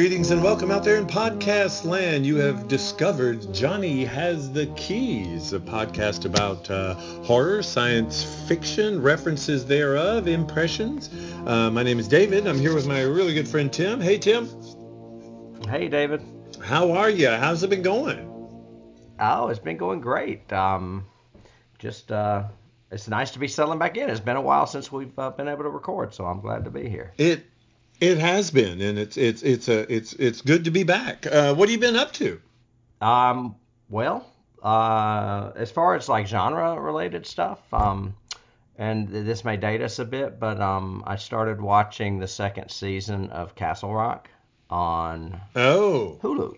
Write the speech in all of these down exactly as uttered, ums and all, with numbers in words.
Greetings and welcome out there in podcast land. You have discovered Johnny Has the Keys, a podcast about uh, horror, science fiction, references thereof, impressions. Uh, my name is David. I'm here with my really good friend Tim. Hey, Tim. Hey, David. How are you? How's it been going? Oh, it's been going great. Um, just uh, it's nice to be settling back in. It's been a while since we've uh, been able to record, so I'm glad to be here. It it has been, and it's it's it's a it's it's good to be back. Uh, what have you been up to? Um, well, uh, as far as like genre related stuff, um, and this may date us a bit, but um, I started watching the second season of Castle Rock on Oh. Hulu,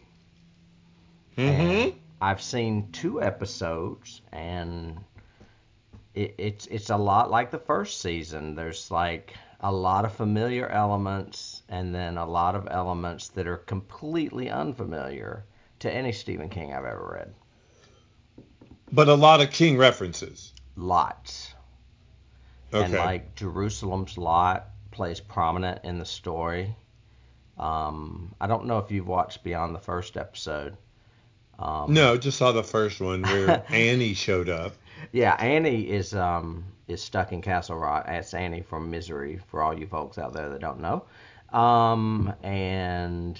and Mm-hmm. I've seen two episodes, and it, it's it's a lot like the first season. There's like a lot of familiar elements, and then a lot of elements that are completely unfamiliar to any Stephen King I've ever read. But a lot of King references. Lots. And Okay. like Jerusalem's Lot plays prominent in the story. Um, I don't know if you've watched beyond the first episode. Um, No, just saw the first one where Annie showed up. yeah, Annie is um, is stuck in Castle Rock. That's Annie from Misery, for all you folks out there that don't know. Um, and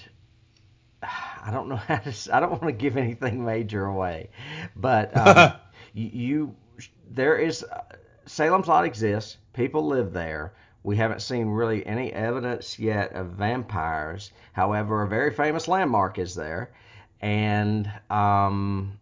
I don't know how to. s- I don't want to give anything major away, but um, you, you there is Salem's Lot exists. People live there. We haven't seen really any evidence yet of vampires. However, a very famous landmark is there, and um,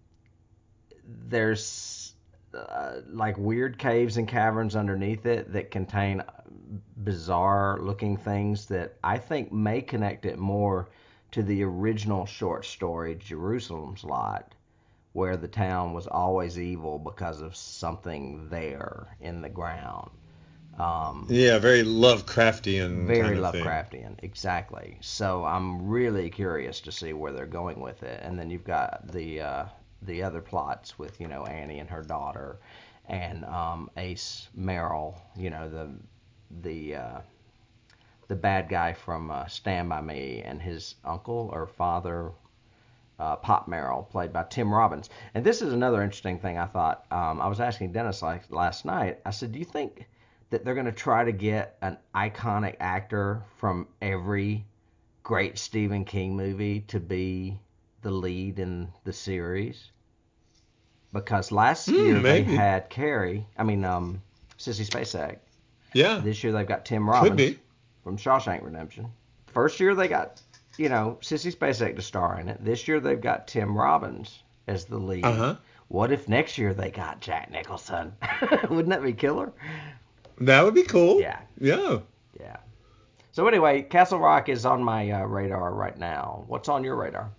there's uh, like weird caves and caverns underneath it that contain bizarre looking things that I think may connect it more to the original short story Jerusalem's Lot, where the town was always evil because of something there in the ground. Um, Yeah, very Lovecraftian very kind of thing. Lovecraftian, exactly. So I'm really curious to see where they're going with it. And then you've got the uh, the other plots with you know Annie and her daughter, and um, Ace Merrill, you know the the uh, the bad guy from uh, Stand by Me, and his uncle or father, uh, Pop Merrill, played by Tim Robbins. And this is another interesting thing I thought. Um, I was asking Dennis like last night. I said, do you think that they're going to try to get an iconic actor from every great Stephen King movie to be the lead in the series? Because last Hmm, year they maybe. had Carrie, I mean, um, Sissy Spacek. Yeah, This year they've got Tim could Robbins be. from Shawshank Redemption. First year they got, you know, Sissy Spacek to star in it. This year they've got Tim Robbins as the lead. Uh-huh. What if next year they got Jack Nicholson? Wouldn't that be killer? That would be cool. Yeah, Yeah. yeah. So anyway, Castle Rock is on my uh, radar right now. What's on your radar?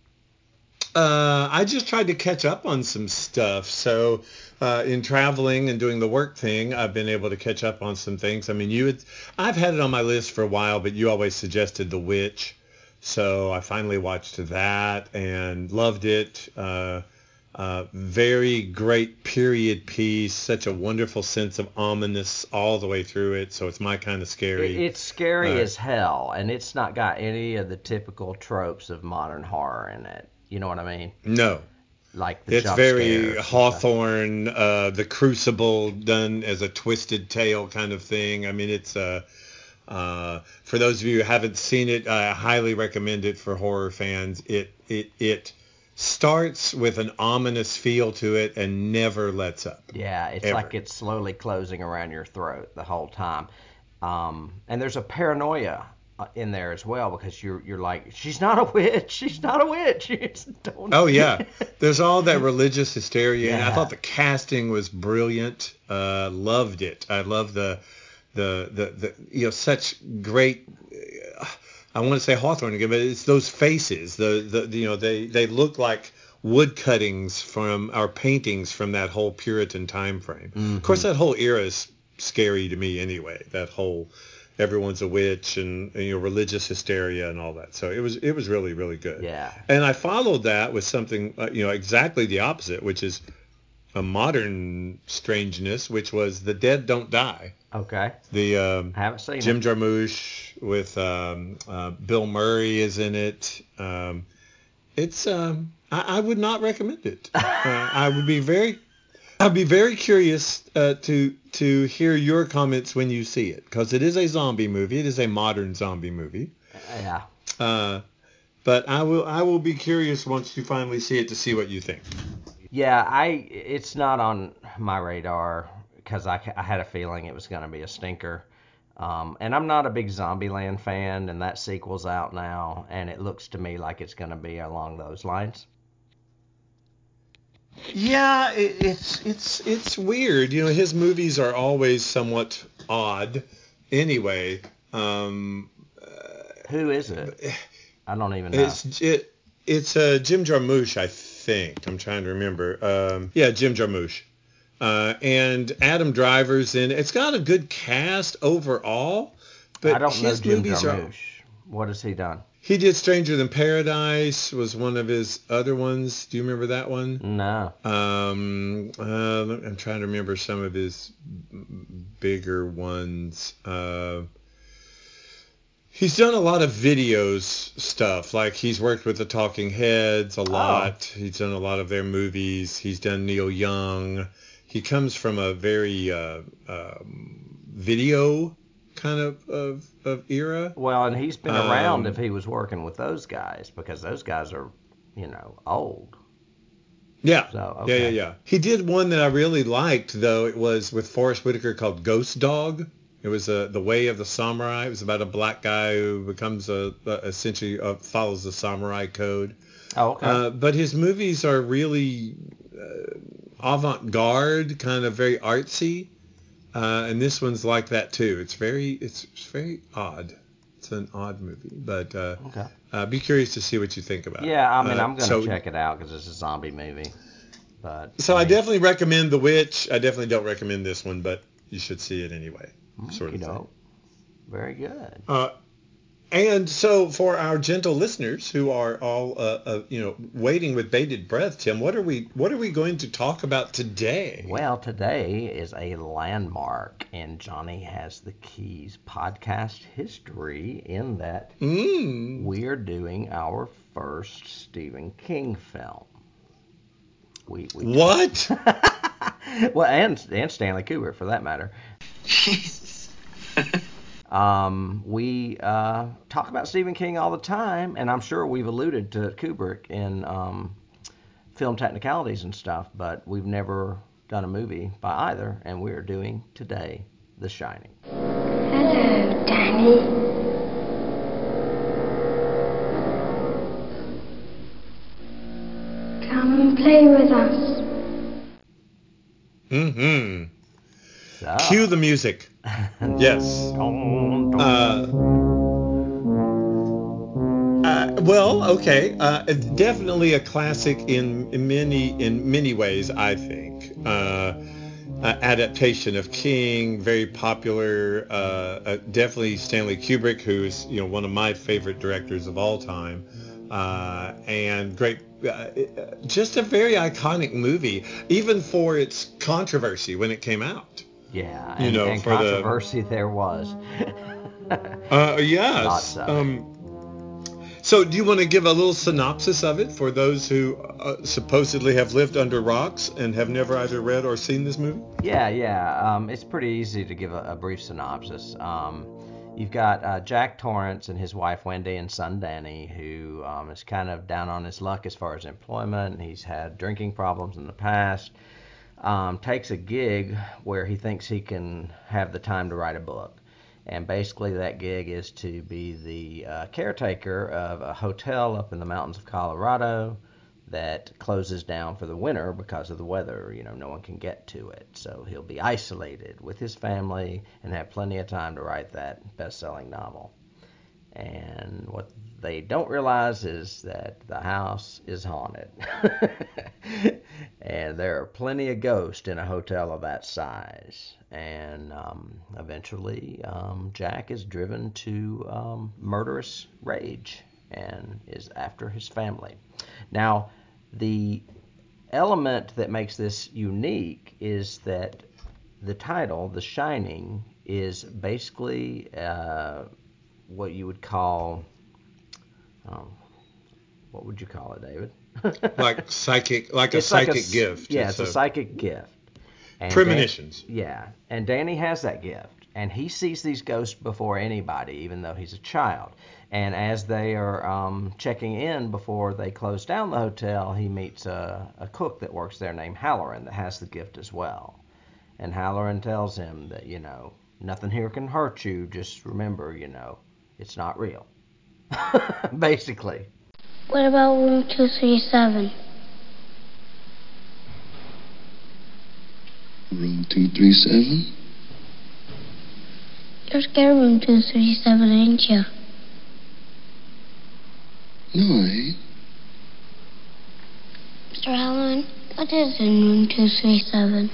Uh, I just tried to catch up on some stuff. So, uh, in traveling and doing the work thing, I've been able to catch up on some things. I mean, you had, I've had it on my list for a while, but you always suggested The Witch. So I finally watched that and loved it. Uh, uh, very great period piece, such a wonderful sense of ominous all the way through it. So it's my kind of It, scary. it's scary Uh, as hell, and it's not got any of the typical tropes of modern horror in it. You know what I mean? no, Like the it's jump very scares and stuff. Hawthorne, uh, the Crucible done as a twisted tale kind of thing. I mean, it's uh, uh, for those of you who haven't seen it, I highly recommend it for horror fans. It it it starts with an ominous feel to it and never lets up, Yeah, it's like ever. it's slowly closing around your throat the whole time. Um, and there's a paranoia uh, in there as well because you're you're like, she's not a witch, she's not a witch. You just don't. Oh yeah, there's all that religious hysteria, and I thought Yeah, the casting was brilliant. Uh, loved it. I love the the the, the you know such great. uh, I want to say Hawthorne again, but it's those faces. The the you know they they look like wood cuttings from our paintings from that whole Puritan time frame. Of course, hmm that whole era is scary to me anyway. That whole everyone's a witch and, and you know religious hysteria and all that. So it was it was really really good. yeah, And I followed that with something uh, you know exactly the opposite, which is a modern strangeness, which was The Dead Don't Die. Okay. The um, I haven't seen Jim it. Jarmusch with um, uh, Bill Murray is in it. Um, it's um, I, I would not recommend it. uh, I would be very I'd be very curious uh, to to hear your comments when you see it, because it is a zombie movie. It is a modern zombie movie. Yeah. Uh, but I will I will be curious once you finally see it to see what you think. Yeah, I it's not on my radar because I, I had a feeling it was going to be a stinker. Um, and I'm not a big Zombieland fan, and that sequel's out now, and it looks to me like it's going to be along those lines. Yeah, it, it's it's it's weird. You know, his movies are always somewhat odd. Anyway, um, Who is it? I don't even know. it's it it's uh, Jim Jarmusch, I think. I'm trying to remember. Um, yeah, Jim Jarmusch. Uh, and Adam Driver's in. It's got a good cast overall, I but don't know his Jim movies are. Jarmusch. What has he done? He did Stranger Than Paradise, was one of his other ones. Do you remember that one? No. Um, uh, I'm trying to remember some of his bigger ones. Uh, he's done a lot of videos stuff. Like he's worked with the Talking Heads a lot. Oh. He's done a lot of their movies. He's done Neil Young. He comes from a very uh, um, video kind of, of, of era. Well, and he's been around if Um, he was working with those guys because those guys are, you know, old. yeah, So, yeah, yeah, okay. yeah. He did one that I really liked, though. It was with Forrest Whitaker called Ghost Dog. It was uh, The Way of the Samurai. It was about a black guy who becomes a, a essentially uh, follows the samurai code. Oh, okay. Uh, but his movies are really uh, avant-garde, kind of very artsy. Uh, and this one's like that too. It's very, it's, it's very odd. It's an odd movie, but uh, Okay. uh, be curious to see what you think about it. Yeah, I mean, Uh, I'm gonna so, check it out because it's a zombie movie. But so I I mean, definitely recommend The Witch. I definitely don't recommend this one, but you should see it anyway, sort you of thing. know, very good. Uh, And so, for our gentle listeners who are all, uh, uh, you know, waiting with bated breath, Tim, what are we, what are we going to talk about today? Well, today is a landmark in Johnny Has the Keys podcast history in that Mm. we're doing our first Stephen King film. We, we What? well, and and Stanley Kubrick for that matter. Jesus. Um, we uh, talk about Stephen King all the time, and I'm sure we've alluded to Kubrick in um, film technicalities and stuff, but we've never done a movie by either, and we're doing today The Shining. Hello, Danny. Come and play with us. Mm-hmm. So, Cue the music. Yes. Dun, dun. Uh, uh, well, okay. Uh, definitely a classic in, in many in many ways, I think. Uh, uh, adaptation of King, very popular. Uh, uh, definitely Stanley Kubrick, who's you know one of my favorite directors of all time, uh, and great. Uh, just a very iconic movie, even for its controversy when it came out. Yeah, You and, know, and for the controversy there was. uh, yes. Lots of it. Um, so, do you want to give a little synopsis of it for those who uh, supposedly have lived under rocks and have never either read or seen this movie? Yeah, yeah. Um, it's pretty easy to give a, a brief synopsis. Um, you've got uh, Jack Torrance and his wife Wendy and son Danny, who um, is kind of down on his luck as far as employment. He's had drinking problems in the past. Um, takes a gig where he thinks he can have the time to write a book. And basically that gig is to be the uh, caretaker of a hotel up in the mountains of Colorado that closes down for the winter because of the weather. You know, no one can get to it. So he'll be isolated with his family and have plenty of time to write that best-selling novel. And what they don't realize is that the house is haunted. And there are plenty of ghosts in a hotel of that size. And um, eventually, um, Jack is driven to um, murderous rage and is after his family. Now, the element that makes this unique is that the title, The Shining, is basically uh, what you would call, um, what would you call it, David? Like psychic, like a It's like psychic a, gift. Yeah, it's, it's a, a psychic gift. And premonitions. Dan, yeah, and Danny has that gift, and he sees these ghosts before anybody, even though he's a child. And as they are um, checking in before they close down the hotel, he meets a, a cook that works there named Halloran that has the gift as well. And Halloran tells him that, you know, nothing here can hurt you. Just remember, you know, it's not real. Basically. What about room two three seven? Room two three seven? You're scared of room two three seven, ain't you? No, I ain't. Mister Halloran, what is in room two three seven?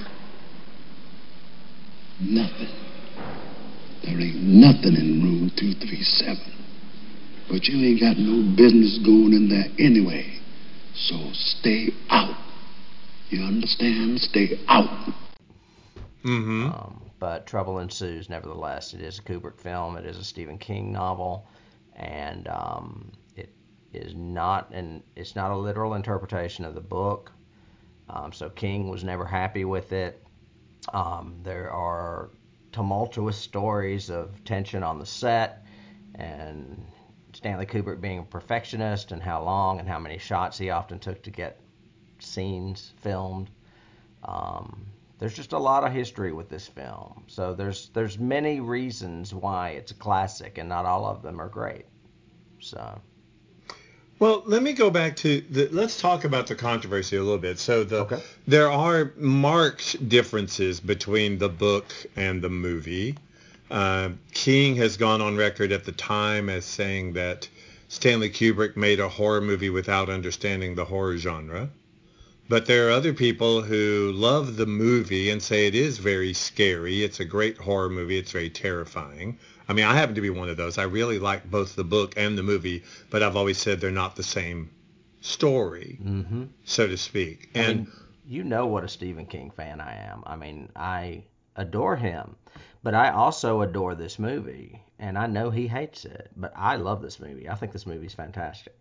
Nothing. There ain't nothing in room two three seven. But you ain't got no business going in there anyway. So stay out. You understand? Stay out. Mm-hmm. Um, but trouble ensues, nevertheless. It is a Kubrick film. It is a Stephen King novel. And um, it is not an, it's not a literal interpretation of the book. Um, so King was never happy with it. Um, there are tumultuous stories of tension on the set, and Stanley Kubrick being a perfectionist, and how long and how many shots he often took to get scenes filmed. Um, there's just a lot of history with this film. So there's there's many reasons why it's a classic, and not all of them are great. So. Well, let me go back to the, let's talk about the controversy a little bit. So the Okay. there are marked differences between the book and the movie. Uh, King has gone on record at the time as saying that Stanley Kubrick made a horror movie without understanding the horror genre. But there are other people who love the movie and say it is very scary. It's a great horror movie. It's very terrifying. I mean, I happen to be one of those. I really like both the book and the movie, but I've always said they're not the same story, Mm-hmm. so to speak. And I mean, you know what a Stephen King fan I am. I mean, I adore him, but I also adore this movie, and I know he hates it, but I love this movie. I think this movie's fantastic.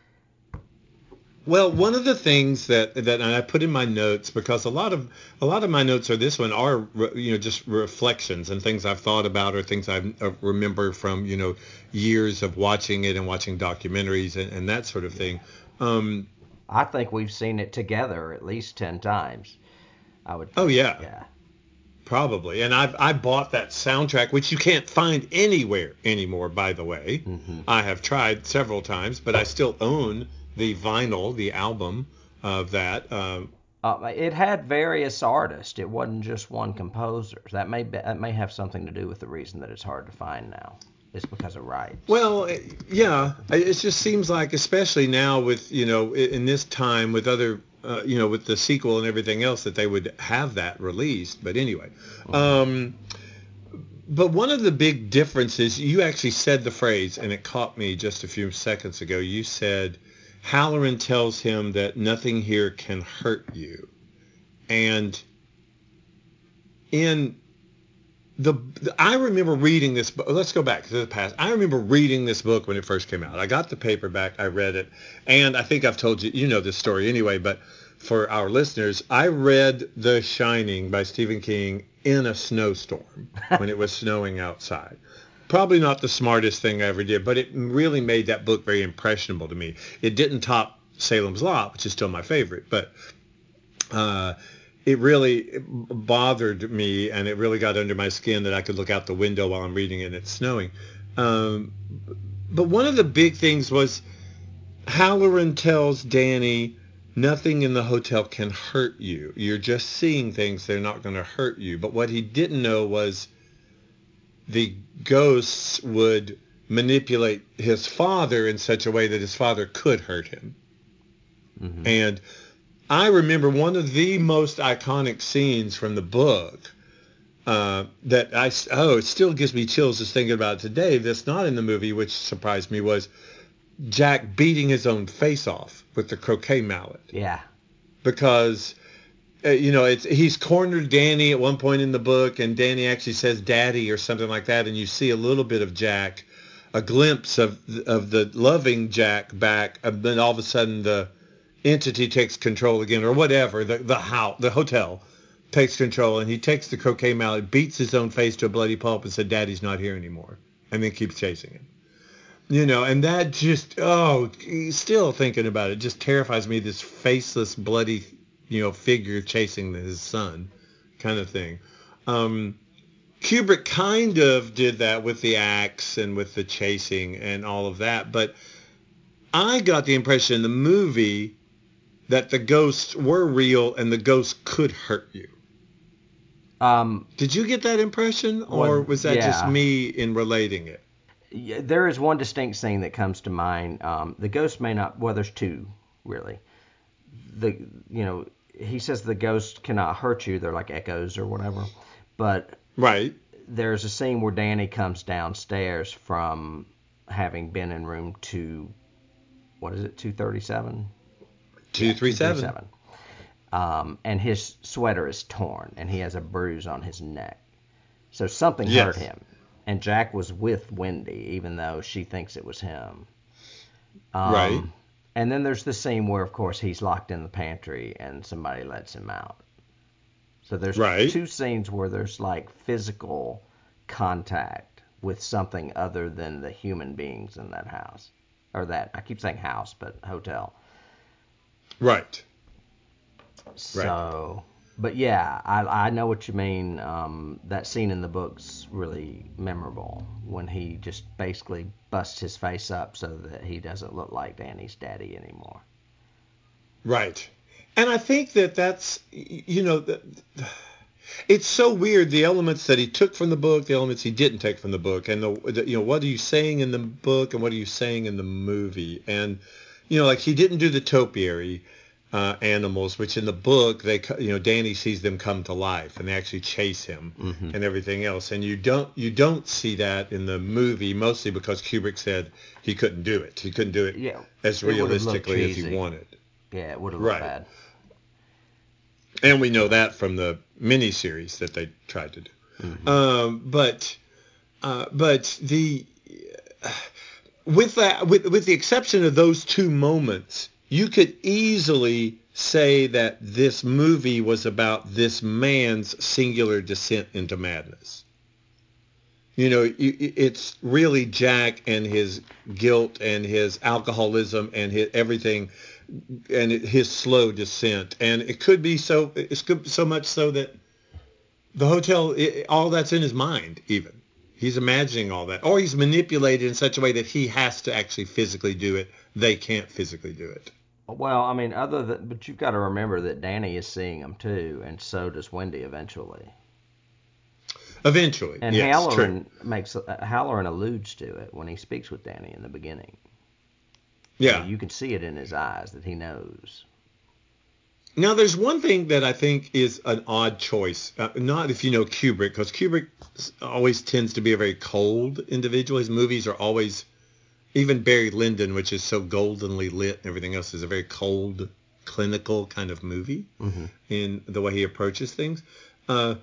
well, one of the things that that and I put in my notes, because a lot of a lot of my notes are this one are you know just reflections and things I've thought about or things I remember from you know years of watching it and watching documentaries and, and that sort of thing. Um, I think we've seen it together at least ten times. I would. Think. Oh yeah, Yeah. probably. And I've I bought that soundtrack, which you can't find anywhere anymore. By the way, Mm-hmm. I have tried several times, but I still own the vinyl, the album of that. Um, Uh, it had various artists. It wasn't just one composer. That may be, that may have something to do with the reason that it's hard to find now. It's because of rights. Well, it- yeah, it just seems like, especially now with, you know, i- in this time with other, uh, you know, with the sequel and everything else, that they would have that released. But anyway, um, but one of the big differences, you actually said the phrase, and it caught me just a few seconds ago. You said, Halloran tells him that nothing here can hurt you. And in The, the I remember reading this book. Let's go back to the past. I remember reading this book when it first came out. I got the paperback. I read it. And I think I've told you, you know this story anyway, but for our listeners, I read The Shining by Stephen King in a snowstorm when it was snowing outside. Probably not the smartest thing I ever did, but it really made that book very impressionable to me. It didn't top Salem's Lot, which is still my favorite, but uh, it really bothered me, and it really got under my skin that I could look out the window while I'm reading it and it's snowing. Um, but one of the big things was Halloran tells Danny, nothing in the hotel can hurt you. You're just seeing things. They're not going to hurt you. But what he didn't know was the ghosts would manipulate his father in such a way that his father could hurt him. Mm-hmm. And I remember one of the most iconic scenes from the book uh, that I, oh, it still gives me chills just thinking about it today. That's not in the movie, which surprised me, was Jack beating his own face off with the croquet mallet. Yeah. because uh, you know it's he's cornered Danny at one point in the book, and Danny actually says "Daddy" or something like that, and you see a little bit of Jack, a glimpse of of the loving Jack back, and then all of a sudden the entity takes control again, or whatever. The the house, the hotel takes control, and he takes the croquet mallet, beats his own face to a bloody pulp, and said, "Daddy's not here anymore," and then keeps chasing him. You know, and that just, oh, still thinking about it, just terrifies me, this faceless, bloody, you know, figure chasing his son kind of thing. Um, Kubrick kind of did that with the axe and with the chasing and all of that, but I got the impression in the movie that the ghosts were real and the ghosts could hurt you. Um, Did you get that impression, or well, was that yeah. just me in relating it? Yeah, there is one distinct scene that comes to mind. Um, the ghost may not. Well, there's two really. The you know he says the ghost cannot hurt you. They're like echoes or whatever. But right. There's a scene where Danny comes downstairs from having been in room two. What is it? Two thirty seven. Two three seven. Um, and his sweater is torn, and he has a bruise on his neck. So something yes. hurt him. And Jack was with Wendy, even though she thinks it was him. Um, right. And then there's the scene where, of course, he's locked in the pantry and somebody lets him out. So there's right. two scenes where there's like physical contact with something other than the human beings in that house. Or that, I keep saying house, but hotel. Right. So... But yeah, I, I know what you mean. Um, that scene in the book's really memorable when he just basically busts his face up so that he doesn't look like Danny's daddy anymore. Right. And I think that that's, you know, the, it's so weird, the elements that he took from the book, the elements he didn't take from the book, and, the, the you know, what are you saying in the book and what are you saying in the movie? And, you know, like he didn't do the topiary Uh, animals, which in the book, they, you know, Danny sees them come to life and they actually chase him mm-hmm. and everything else. And you don't, you don't see that in the movie, mostly because Kubrick said he couldn't do it. He couldn't do it yeah, as it realistically as he wanted. Yeah, it would have looked right. bad. And we know that from the miniseries that they tried to do. Mm-hmm. Um, but, uh, but the, with that, with with the exception of those two moments, you could easily say that this movie was about this man's singular descent into madness. You know, it's really Jack and his guilt and his alcoholism and his everything and his slow descent. And it could be so, it's so much so that the hotel, it, all that's in his mind even. He's imagining all that. Or he's manipulated in such a way that he has to actually physically do it. They can't physically do it. Well, I mean, other than, but you've got to remember that Danny is seeing him too, and so does Wendy eventually. Eventually, and yes, Halloran true. makes uh, Halloran alludes to it when he speaks with Danny in the beginning. Yeah, I mean, you can see it in his eyes that he knows. Now, there's one thing that I think is an odd choice. Uh, not if you know Kubrick, because Kubrick always tends to be a very cold individual. His movies are always. Even Barry Lyndon, which is so goldenly lit and everything else, is a very cold, clinical kind of movie mm-hmm. in the way he approaches things. Uh,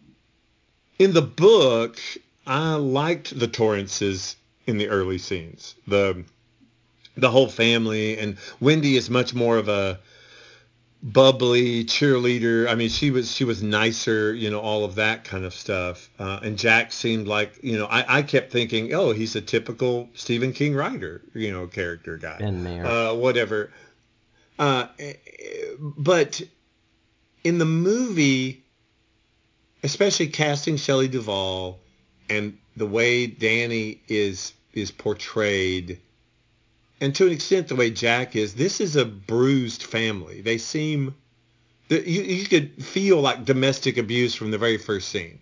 in the book, I liked the Torrances in the early scenes. The the whole family, and Wendy is much more of a bubbly cheerleader. I mean, she was she was nicer, you know, all of that kind of stuff. Uh, and Jack seemed like, you know, I, I kept thinking, oh, he's a typical Stephen King writer, you know, character guy, Ben Mears, uh, whatever. Uh, but in the movie, especially casting Shelley Duvall and the way Danny is is portrayed. And to an extent, the way Jack is, this is a bruised family. They seem, you, you could feel like domestic abuse from the very first scene.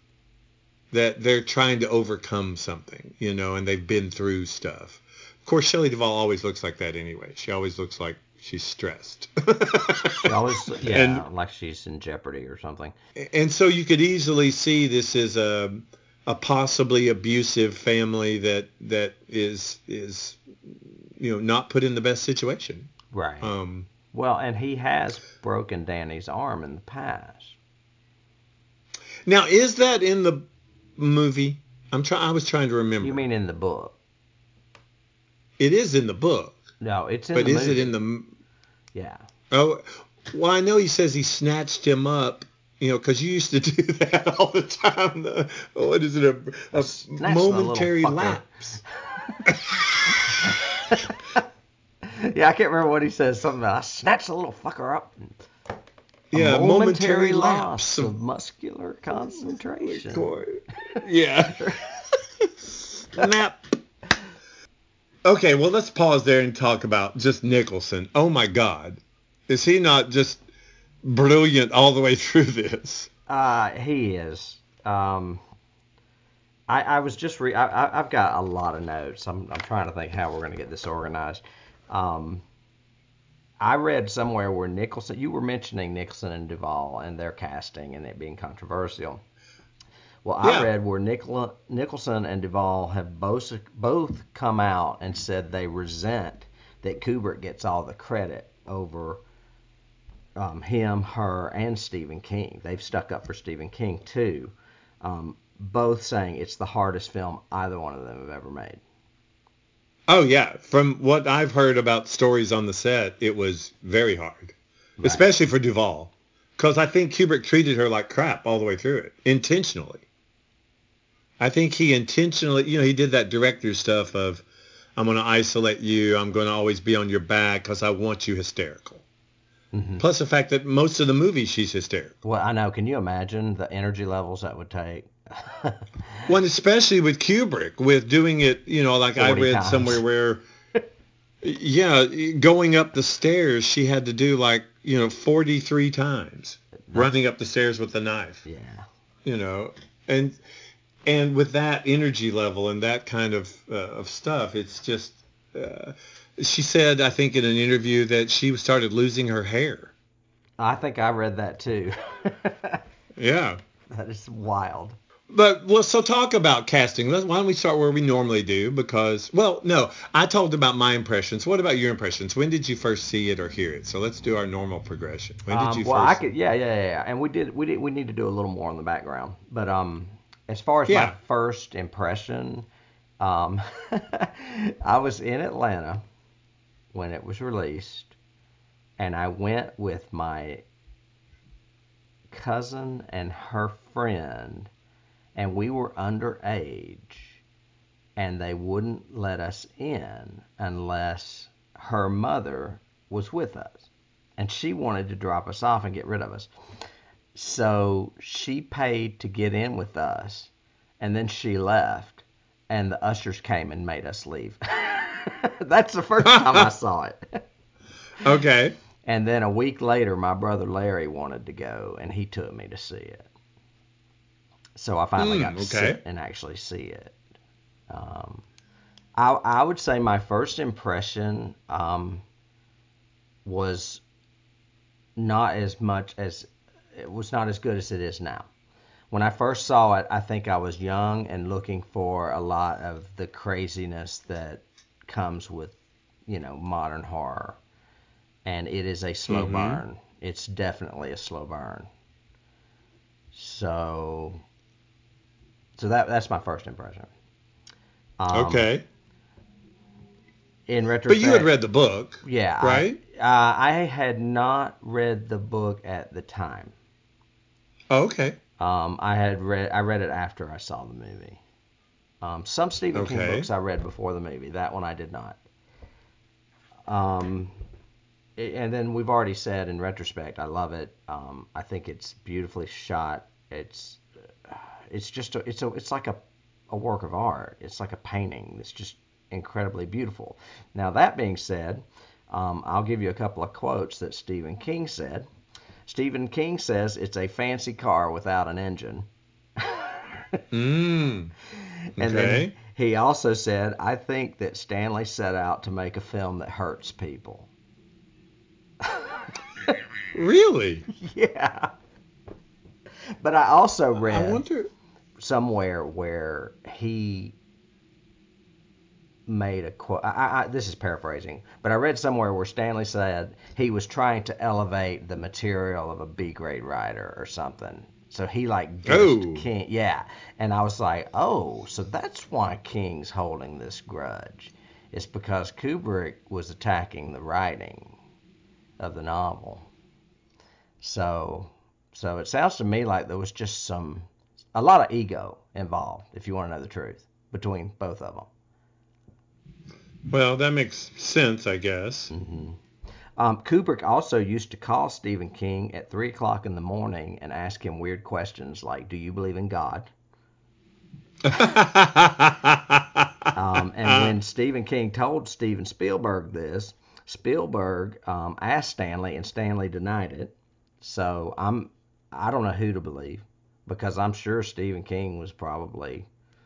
That they're trying to overcome something, you know, and they've been through stuff. Of course, Shelley Duvall always looks like that anyway. She always looks like she's stressed. She always, yeah, and, like she's in jeopardy or something. And so you could easily see this is a a possibly abusive family that that is is. you know, not put in the best situation. Right. Um, Well, and he has broken Danny's arm in the past. Now, is that in the movie? I'm try- I was trying to remember. You mean in the book? It is in the book. No, it's in but the is movie. it in the? Yeah. Oh, well, I know he says he snatched him up. You know, because you used to do that all the time. The, what is it? A, a momentary lapse. Yeah, I can't remember what he says. Something about I snatched the little fucker up. A yeah, momentary, momentary loss lapse of muscular concentration. Yeah. Snap. Okay, well, let's pause there and talk about just Nicholson. Oh my God, is he not just brilliant all the way through this? Uh, he is. Um, I, I was just re. I, I, I've got a lot of notes. I'm I'm trying to think how we're going to get this organized. Um, I read somewhere where Nicholson. You were mentioning Nicholson and Duvall and their casting and it being controversial. Well, I Yeah. read where Nicol- Nicholson and Duvall have both both come out and said they resent that Kubrick gets all the credit over um, him, her, and Stephen King. They've stuck up for Stephen King too, um, both saying it's the hardest film either one of them have ever made. Oh yeah, from what I've heard about stories on the set, it was very hard, Right. especially for Duvall, because I think Kubrick treated her like crap all the way through it, intentionally. I think he intentionally, you know, he did that director stuff of, I'm going to isolate you, I'm going to always be on your back because I want you hysterical. Mm-hmm. Plus the fact that most of the movie she's hysterical. Well, I know. Can you imagine the energy levels that would take? Well, especially with Kubrick, with doing it, you know, like I read times. somewhere where, yeah, going up the stairs, she had to do like, you know, forty-three times running up the stairs with the knife. Yeah. You know, and and with that energy level and that kind of uh, of stuff, it's just. Uh, she said, I think, in an interview that she started losing her hair. I think I read that too. Yeah. That is wild. But well, so talk about casting. Let's, why don't we start where we normally do? Because, well, no, I talked about my impressions. What about your impressions? When did you first see it or hear it? So let's do our normal progression. When did Um, you well, first? I could, yeah, yeah, yeah, yeah. And we did, we did, we need to do a little more on the background. But um, as far as Yeah. my first impression, um, I was in Atlanta when it was released, and I went with my cousin and her friend, and we were underage, and they wouldn't let us in unless her mother was with us. And she wanted to drop us off and get rid of us. So she paid to get in with us, and then she left, and the ushers came and made us leave. That's the first time I saw it. Okay. And then a week later, my brother Larry wanted to go, and he took me to see it. So I finally Mm, got to okay. sit and actually see it. Um, I, I would say my first impression um, was not as much as it was not as good as it is now. When I first saw it, I think I was young and looking for a lot of the craziness that comes with, you know, modern horror. And it is a slow Mm-hmm. burn. It's definitely a slow burn. So, so that that's my first impression. Um, Okay. In But retrospect, you had read the book, yeah, right? I, uh, I had not read the book at the time. Oh, okay. Um, I had read I read it after I saw the movie. Um, some Stephen King Okay. books I read before the movie. That one I did not. Um, and then we've already said in retrospect, I love it. Um, I think it's beautifully shot. It's it's just a, it's a it's like a a work of art. It's like a painting. It's just incredibly beautiful. Now that being said, um, I'll give you a couple of quotes that Stephen King said. Stephen King says it's a fancy car without an engine. Mm. And then Okay. he also said, I think that Stanley set out to make a film that hurts people. Really? Yeah. But I also I read wonder. somewhere where he made a quote. I, I, this is paraphrasing, but I read somewhere where Stanley said he was trying to elevate the material of a B-grade writer or something. So he like dissed Oh. King. Yeah. And I was like, oh, so that's why King's holding this grudge. It's because Kubrick was attacking the writing of the novel. So, so it sounds to me like there was just some, a lot of ego involved, if you want to know the truth, between both of them. Well, that makes sense, I guess. Mm-hmm. Um, Kubrick also used to call Stephen King at three o'clock in the morning and ask him weird questions like, "Do you believe in God?" um, and when Stephen King told Steven Spielberg this, Spielberg um, asked Stanley, and Stanley denied it. So I'm, I don't know who to believe, because I'm sure Stephen King was probably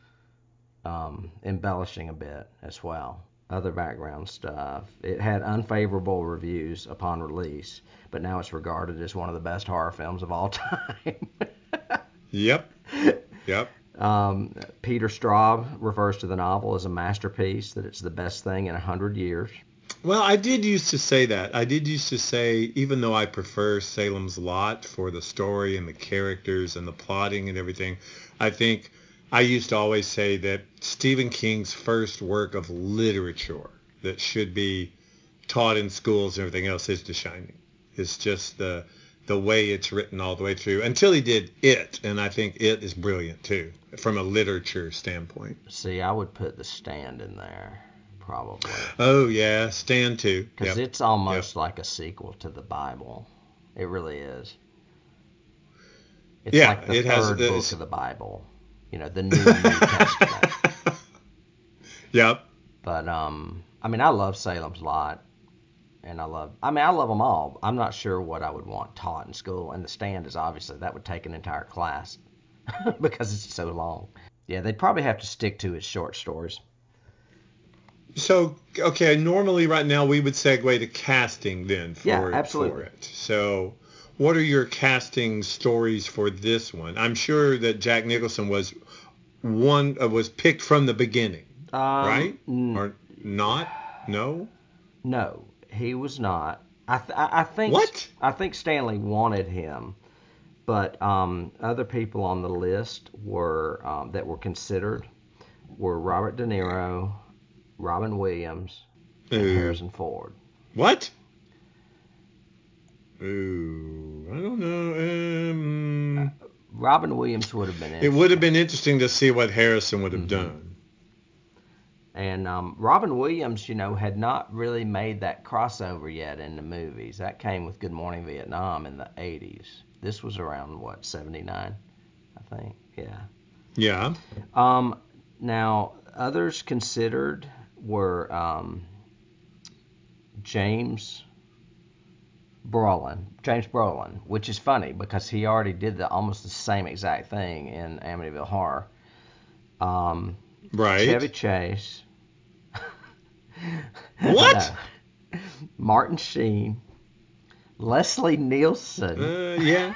um, embellishing a bit as well. Other background stuff. It had unfavorable reviews upon release, but now it's regarded as one of the best horror films of all time. Yep. Yep. Um, Peter Straub refers to the novel as a masterpiece, that it's the best thing in a hundred years. Well, I did used to say that. I did used to say, even though I prefer Salem's Lot for the story and the characters and the plotting and everything, I think I used to always say that Stephen King's first work of literature that should be taught in schools and everything else is The Shining. It's just the the way it's written all the way through until he did It, and I think It is brilliant too from a literature standpoint. See, I would put The Stand in there, probably. Oh yeah, Stand too. Because Yep. it's almost Yep. like a sequel to the Bible. It really is. It's Yeah, like the it has- third it's- book of the Bible. You know, the New New Testament. Yep. But um, I mean, I love Salem's Lot, and I love. I mean, I love them all. I'm not sure what I would want taught in school, and The Stand is obviously that would take an entire class because it's so long. Yeah, they'd probably have to stick to his short stories. So, okay, normally right now we would segue to casting then for, Yeah, absolutely. for it. So, what are your casting stories for this one? I'm sure that Jack Nicholson was one uh, was picked from the beginning, Um, right? n- Or not? No? No, he was not. I th- I I think What? I think Stanley wanted him, but um, other people on the list were um, that were considered were Robert De Niro, Robin Williams, and Ooh. Harrison Ford. What? Ooh, I don't know. Um, Robin Williams would have been it interesting. would have been interesting to see what Harrison would have Mhm. done. And um, Robin Williams, you know, had not really made that crossover yet in the movies. That came with Good Morning Vietnam in the eighties. This was around, what, seventy-nine, I think? Yeah. Yeah. Um, now, others considered were um, James Brolin. James Brolin, which is funny because he already did the, almost the same exact thing in Amityville Horror. Um, Right. Chevy Chase. What? No. Martin Sheen. Leslie Nielsen. Uh, yeah.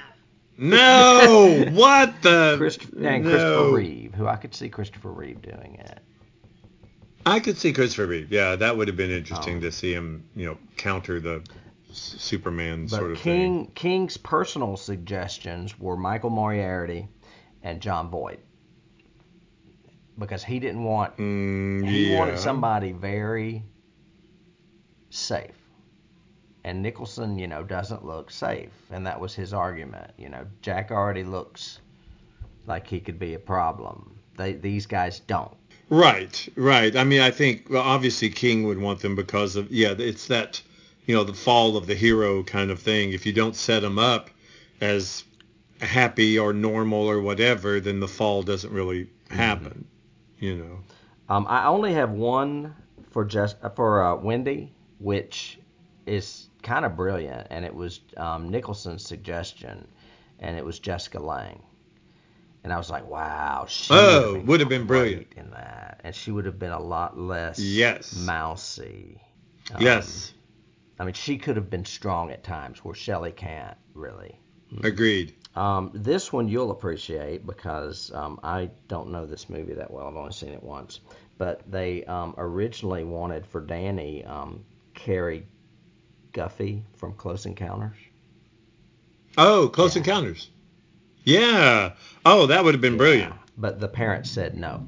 No! What the? Christopher, and no. Christopher Reeve, who I could see Christopher Reeve doing it. I could see Christopher Reeve. Yeah, that would have been interesting Um, to see him, you know, counter the S- Superman But sort of King thing. King's personal suggestions were Michael Moriarty and John Voight, because he didn't want Mm, he yeah. wanted somebody very safe. And Nicholson, you know, doesn't look safe, and that was his argument. You know, Jack already looks like he could be a problem. They these guys don't. Right, right. I mean, I think well, obviously King would want them because of yeah, it's that you know the fall of the hero kind of thing. If you don't set them up as happy or normal or whatever, then the fall doesn't really happen. Mm-hmm. You know. Um, I only have one for just for uh, Wendy, which is kind of brilliant, and it was um, Nicholson's suggestion, and it was Jessica Lange. And I was like, wow, she Oh, would have would have been been great brilliant. in that, and she would have been a lot less Yes. mousy. Um, Yes. I mean, she could have been strong at times, where Shelley can't really. Agreed. Um, this one you'll appreciate because um, I don't know this movie that well. I've only seen it once. but they um, originally wanted for Danny um, Carrie Guffey from Close Encounters. Oh, Close Yeah. Encounters. Yeah. Oh, that would have been Yeah, brilliant. but the parents said no.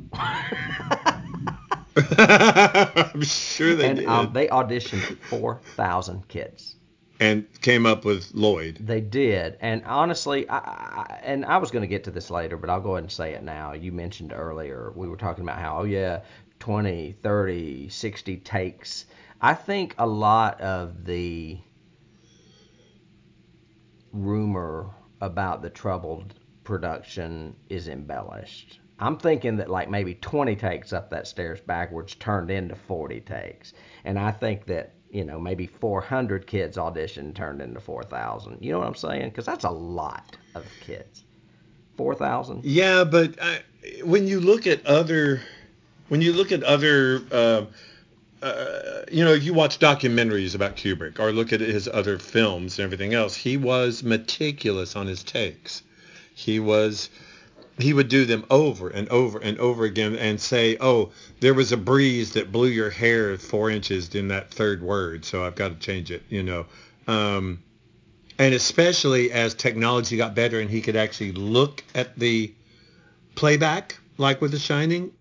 I'm sure they and did. um, they auditioned four thousand kids. And came up with Lloyd. They did, and honestly, I, I and I was going to get to this later, but I'll go ahead and say it now. You mentioned earlier, we were talking about how, oh yeah, twenty, thirty, sixty takes. I think a lot of the rumor about the troubled production is embellished. I'm thinking that like maybe twenty takes up that stairs backwards turned into forty takes. And I think that, you know, maybe four hundred kids auditioned turned into four thousand. You know what I'm saying? Because that's a lot of kids. four thousand? Yeah, but I, when you look at other, when you look at other, uh, uh, you know, if you watch documentaries about Kubrick or look at his other films and everything else, he was meticulous on his takes. He was he would do them over and over and over again and say, oh, there was a breeze that blew your hair four inches in that third word, so I've got to change it, you know. Um, and especially as technology got better and he could actually look at the playback, like with The Shining.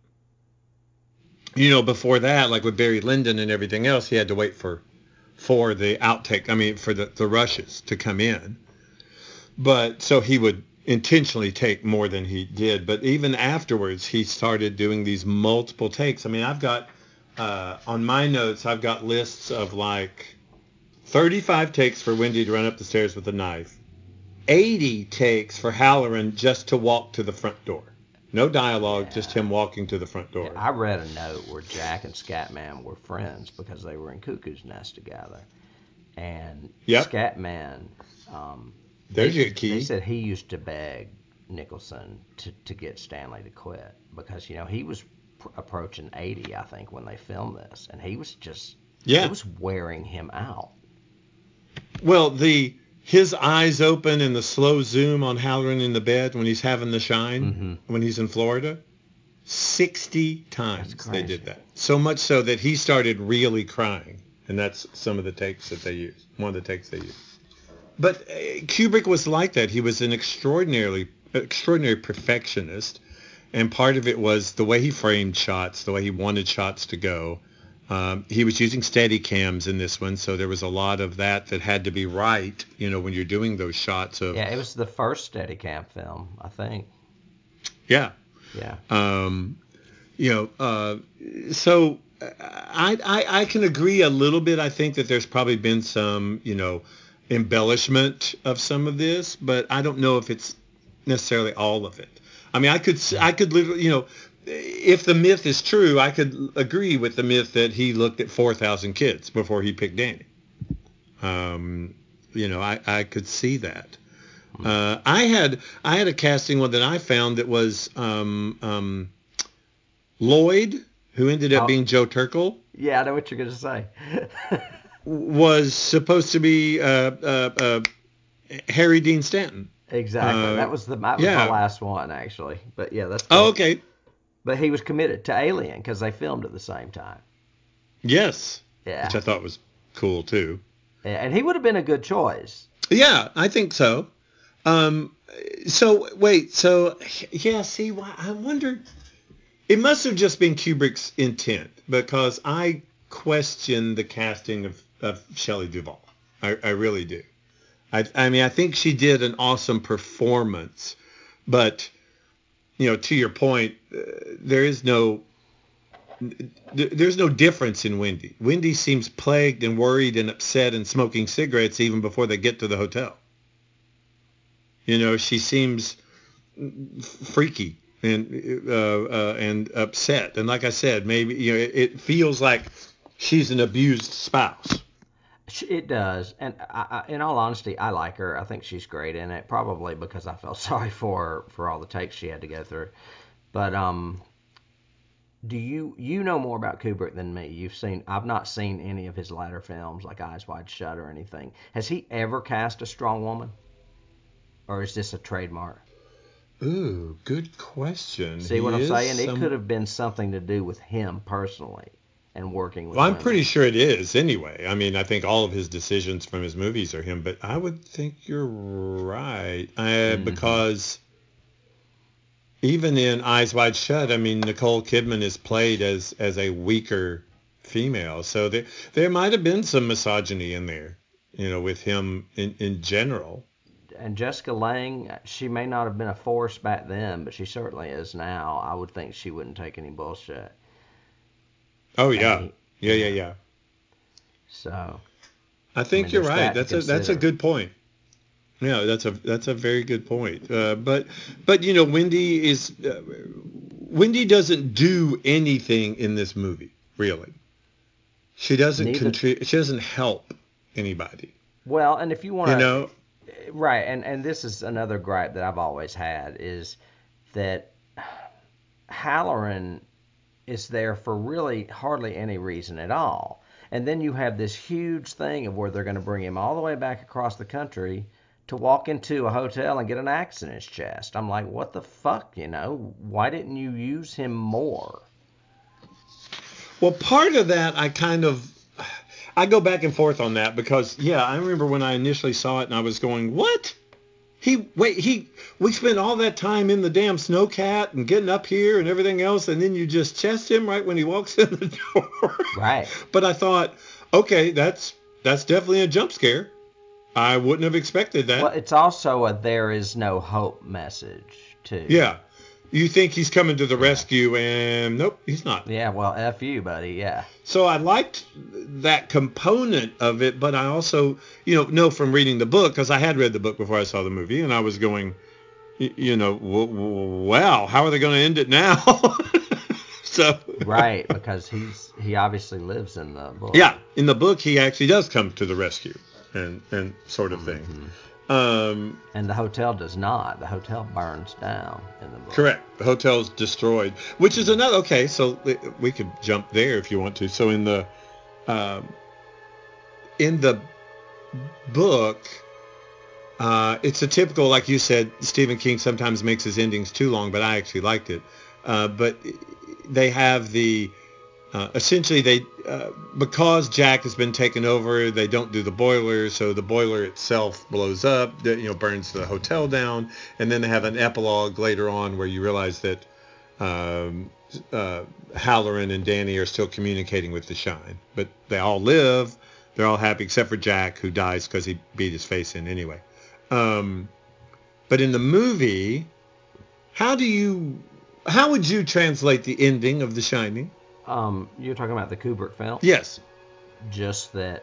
You know, before that, like with Barry Lyndon and everything else, he had to wait for for the outtake, I mean, for the, the rushes to come in. But so he would intentionally take more than he did. But even afterwards, he started doing these multiple takes. I mean, I've got, uh, on my notes, I've got lists of like thirty-five takes for Wendy to run up the stairs with a knife, eighty takes for Halloran just to walk to the front door. No dialogue, Yeah. just him walking to the front door. I read a note where Jack and Scatman were friends because they were in Cuckoo's Nest together. And Yep. Scatman, um, There's they, your key. They said he used to beg Nicholson to, to get Stanley to quit because, you know, he was pr- approaching eighty, I think, when they filmed this. And he was just, Yeah. it was wearing him out. Well, the his eyes open and the slow zoom on Halloran in the bed when he's having the shine, Mm-hmm. when he's in Florida, sixty That's times they crazy. did that. So much so that he started really crying. And that's some of the takes that they used, one of the takes they used. But uh, Kubrick was like that. He was an extraordinarily, extraordinary perfectionist. And part of it was the way he framed shots, the way he wanted shots to go. Um, he was using Steadicams in this one, so there was a lot of that that had to be right, you know, when you're doing those shots of... Yeah, it was the first Steadicam film, I think. Yeah. Yeah. Um, you know, uh, so I, I I can agree a little bit. I think that there's probably been some, you know, embellishment of some of this, but I don't know if it's necessarily all of it. I mean, I could I could literally, you know, if the myth is true, I could agree with the myth that he looked at four thousand kids before he picked Danny. Um, you know, I, I could see that. Uh, I had I had a casting one that I found that was um, um, Lloyd, who ended up Oh. being Joe Turkel, Yeah, I know what you're going to say. was supposed to be uh, uh, uh, Harry Dean Stanton. Exactly. Uh, that was the that was yeah. my last one, actually. But yeah, that's cool. Oh, okay. But he was committed to Alien because they filmed at the same time. Yes. Yeah. Which I thought was cool too. Yeah, and he would have been a good choice. Yeah, I think so. Um, so wait, so yeah, see, why I wonder. It must have just been Kubrick's intent because I question the casting of, of Shelley Duvall. I, I really do. I, I mean, I think she did an awesome performance, but you know, to your point, uh, there is no there's no difference in Wendy. Wendy seems plagued and worried and upset and smoking cigarettes even before they get to the hotel. You know, she seems freaky and uh, uh, and upset. And like I said, maybe you know, it, it feels like she's an abused spouse. It does, and I, I, in all honesty, I like her. I think she's great in it, probably because I felt sorry for her for all the takes she had to go through. But um, do you you know more about Kubrick than me? You've seen I've not seen any of his latter films like Eyes Wide Shut or anything. Has he ever cast a strong woman, or is this a trademark? Ooh, good question. See He what I'm is saying? It some- could have been something to do with him personally and working with Well, I'm women. pretty sure it is anyway. I mean, I think all of his decisions from his movies are him, but I would think you're right. Uh, Mhm. Because even in Eyes Wide Shut, I mean, Nicole Kidman is played as, as a weaker female. So there, there might have been some misogyny in there, you know, with him in, in general. And Jessica Lange, she may not have been a force back then, but she certainly is now. I would think she wouldn't take any bullshit. Oh, yeah. And Yeah, yeah, yeah. So, I think I mean, you're there's right. that to That's a that's a consider. good point. Yeah, that's a that's a very good point. Uh, but but you know, Wendy is uh, Wendy doesn't do anything in this movie really. She doesn't Neither- contribute. She doesn't help anybody. well, and if you want You to, know. right, and, and this is another gripe that I've always had is that Halloran is there for really hardly any reason at all. And then you have this huge thing of where they're going to bring him all the way back across the country to walk into a hotel and get an axe in his chest. I'm like, what the fuck, you know? Why didn't you use him more? Well, part of that I kind of I go back and forth on that because yeah, I remember when I initially saw it and I was going, what? He wait he we spent all that time in the damn snowcat and getting up here and everything else, and then you just chest him right when he walks in the door. Right. But I thought, okay, that's that's definitely a jump scare. I wouldn't have expected that. Well, it's also a there is no hope message, too. Yeah. You think he's coming to the rescue, and nope, he's not. Yeah, well, F you, buddy, yeah. So I liked that component of it, but I also, you know, know from reading the book, because I had read the book before I saw the movie, and I was going, y- you know, w- w- wow, how are they going to end it now? So Right, because he's he obviously lives in the book. yeah, in the book, he actually does come to the rescue and, and sort of thing. Mm-hmm. Um, And the hotel does not. The hotel burns down in the book. Correct. The hotel's destroyed, which is another. Okay, so we could jump there if you want to. So in the um, in the book, uh, it's a typical, like you said, Stephen King sometimes makes his endings too long, but I actually liked it. Uh, but they have the uh, essentially they uh, because Jack has been taken over, they don't do the boiler, so the boiler itself blows up, that, you know, burns the hotel down, and then they have an epilogue later on where you realize that um, uh, Halloran and Danny are still communicating with the Shine, but they all live, they're all happy except for Jack, who dies because he beat his face in anyway. Um, but in the movie, how do you how would you translate the ending of The Shining? Um, you're talking about the Kubrick film? Yes. Just that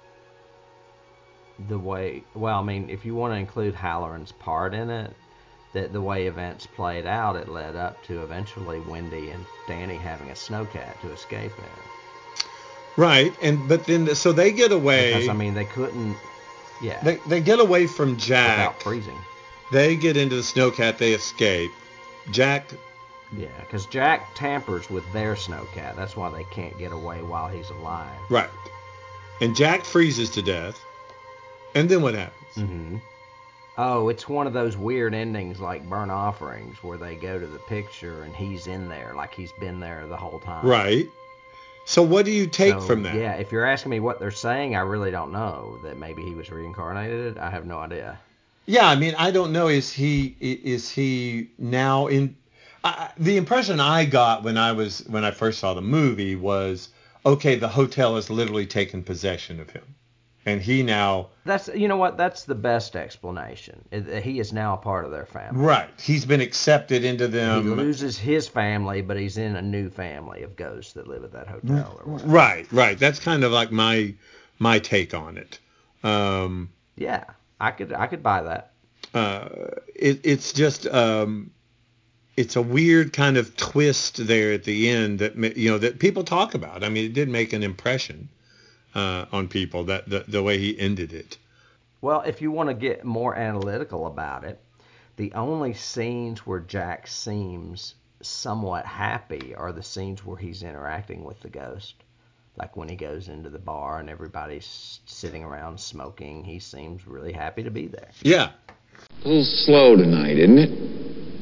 the way, well, I mean, if you want to include Halloran's part in it, that the way events played out, it led up to eventually Wendy and Danny having a snowcat to escape in. Right, and but then so they get away. Because, I mean, they couldn't, yeah, They they get away from Jack. without freezing. They get into the snowcat. They escape. Jack. Yeah, because Jack tampers with their snowcat. That's why they can't get away while he's alive. Right. And Jack freezes to death. And then what happens? Mm-hmm. Oh, it's one of those weird endings like Burnt Offerings where they go to the picture and he's in there like he's been there the whole time. Right. So what do you take So, from that? Yeah, if you're asking me what they're saying, I really don't know. That maybe he was reincarnated. I have no idea. Yeah, I mean, I don't know. Is he is he now in? I, the impression I got when I was when I first saw the movie was, okay, the hotel has literally taken possession of him, and he now That's you know what? That's the best explanation. It- He is now a part of their family. right. He's been accepted into them. He loses his family, but he's in a new family of ghosts that live at that hotel. Or whatever. Right, right. That's kind of like my my take on it. Um, Yeah, I could I could buy that. uh, it it's just um, it's a weird kind of twist there at the end that ma- you know that people talk about. I mean, it did make an impression uh, on people that the, the way he ended it. Well, if you want to get more analytical about it, the only scenes where Jack seems somewhat happy are the scenes where he's interacting with the ghost. Like when he goes into the bar and everybody's sitting around smoking, he seems really happy to be there. Yeah, A little slow tonight, isn't it?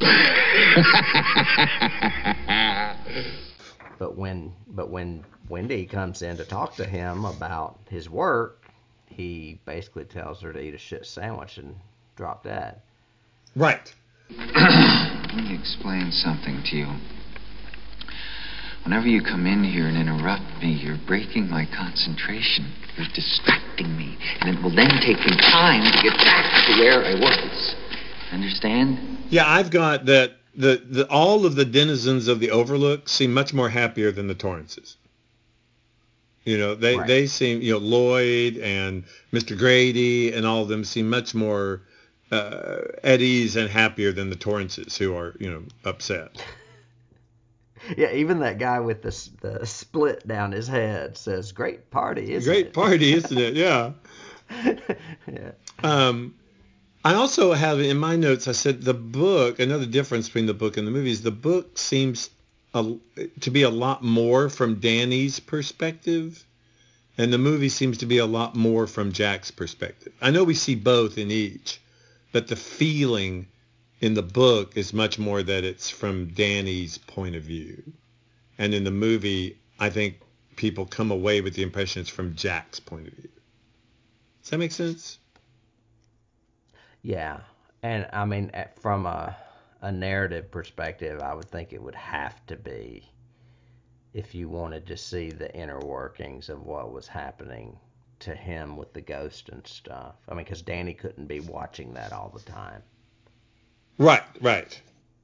But when but when Wendy comes in to talk to him about his work, he basically tells her to eat a shit sandwich and drop dead. Right. Let me explain something to you. Whenever you come in here and interrupt me, you're breaking my concentration. You're distracting me. And it will then take me time to get back to where I was. Understand? Yeah, I've got that the, the all of the denizens of the Overlook seem much more happier than the Torrances. You know, they, Right. they seem, you know, Lloyd and Mister Grady and all of them seem much more uh, at ease and happier than the Torrances, who are, you know, upset. Yeah, even that guy with the the split down his head says, "Great party, isn't Great it?" party, isn't it? Yeah. Yeah. Um, I also have in my notes, I said the book, another difference between the book and the movies, the book seems a, to be a lot more from Danny's perspective, and the movie seems to be a lot more from Jack's perspective. I know we see both in each, but the feeling in the book is much more that it's from Danny's point of view. And in the movie, I think people come away with the impression it's from Jack's point of view. Does that make sense? Yeah, and I mean, at- from a a narrative perspective, I would think it would have to be if you wanted to see the inner workings of what was happening to him with the ghost and stuff. I mean, because Danny couldn't be watching that all the time. Right, right.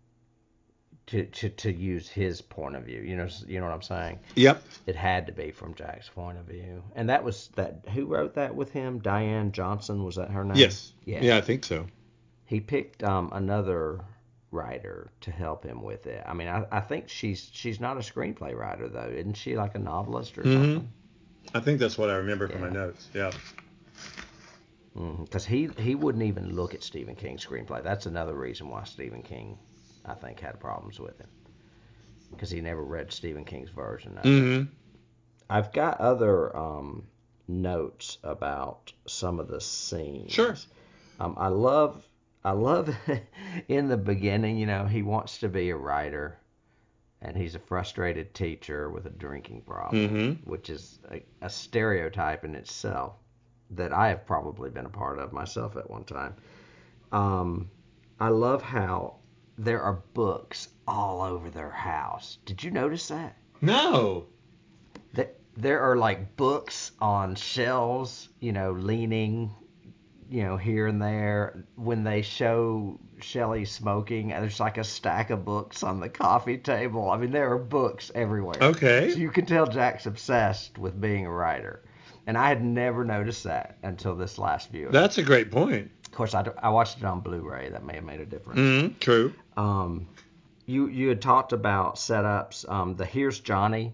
To, to, to use his point of view, you know, you know what I'm saying? Yep. It had to be from Jack's point of view, and that was that. Who wrote that with him? Diane Johnson, was that her name? Yes. Yeah. Yeah, I think so. He picked um, another writer to help him with it. I mean, I, I think she's she's not a screenplay writer though, isn't she? Like a novelist or Mm-hmm. something? I think that's what I remember from my Yeah. notes. Yeah. Because he he wouldn't even look at Stephen King's screenplay. That's another reason why Stephen King, I think, had problems with him. Because he never read Stephen King's version of it. Mm-hmm. I've got other um, notes about some of the scenes. Sure. Um, I love, I love in the beginning, you know, he wants to be a writer, and he's a frustrated teacher with a drinking problem, Mm-hmm. which is a, a stereotype in itself that I have probably been a part of myself at one time. Um, I love how there are books all over their house. Did you notice that? No. Th- There are like books on shelves, you know, leaning, you know, here and there. When they show Shelley smoking, there's like a stack of books on the coffee table. I mean, there are books everywhere. Okay. So you can tell Jack's obsessed with being a writer. And I had never noticed that until this last viewing. That's a great point. Of course, I, I watched it on Blu-ray. That may have made a difference. Mm-hmm. True. Um, you you had talked about setups. Um, the Here's Johnny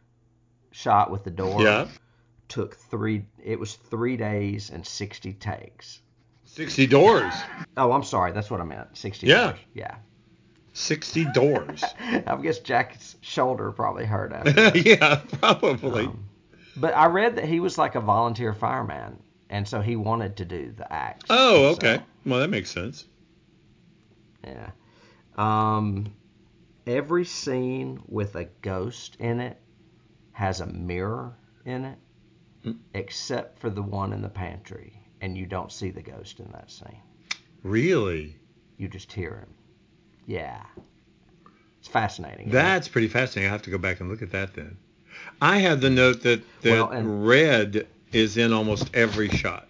shot with the door Yeah. took three. It was three days and sixty takes. sixty doors. Oh, I'm sorry. That's what I meant. Sixty. Yeah. Doors. Yeah. sixty doors. I guess Jack's shoulder probably hurt after that. Yeah, probably. Um, but I read that he was like a volunteer fireman, and so he wanted to do the acts. Oh, himself. okay. Well, that makes sense. Yeah. Um, every scene with a ghost in it has a mirror in it, Mm. except for the one in the pantry, and you don't see the ghost in that scene. Really? You just hear him. Yeah. It's fascinating. isn't it? That's pretty fascinating. I have to go back and look at that then. I have the note that, that Well, and- red is in almost every shot.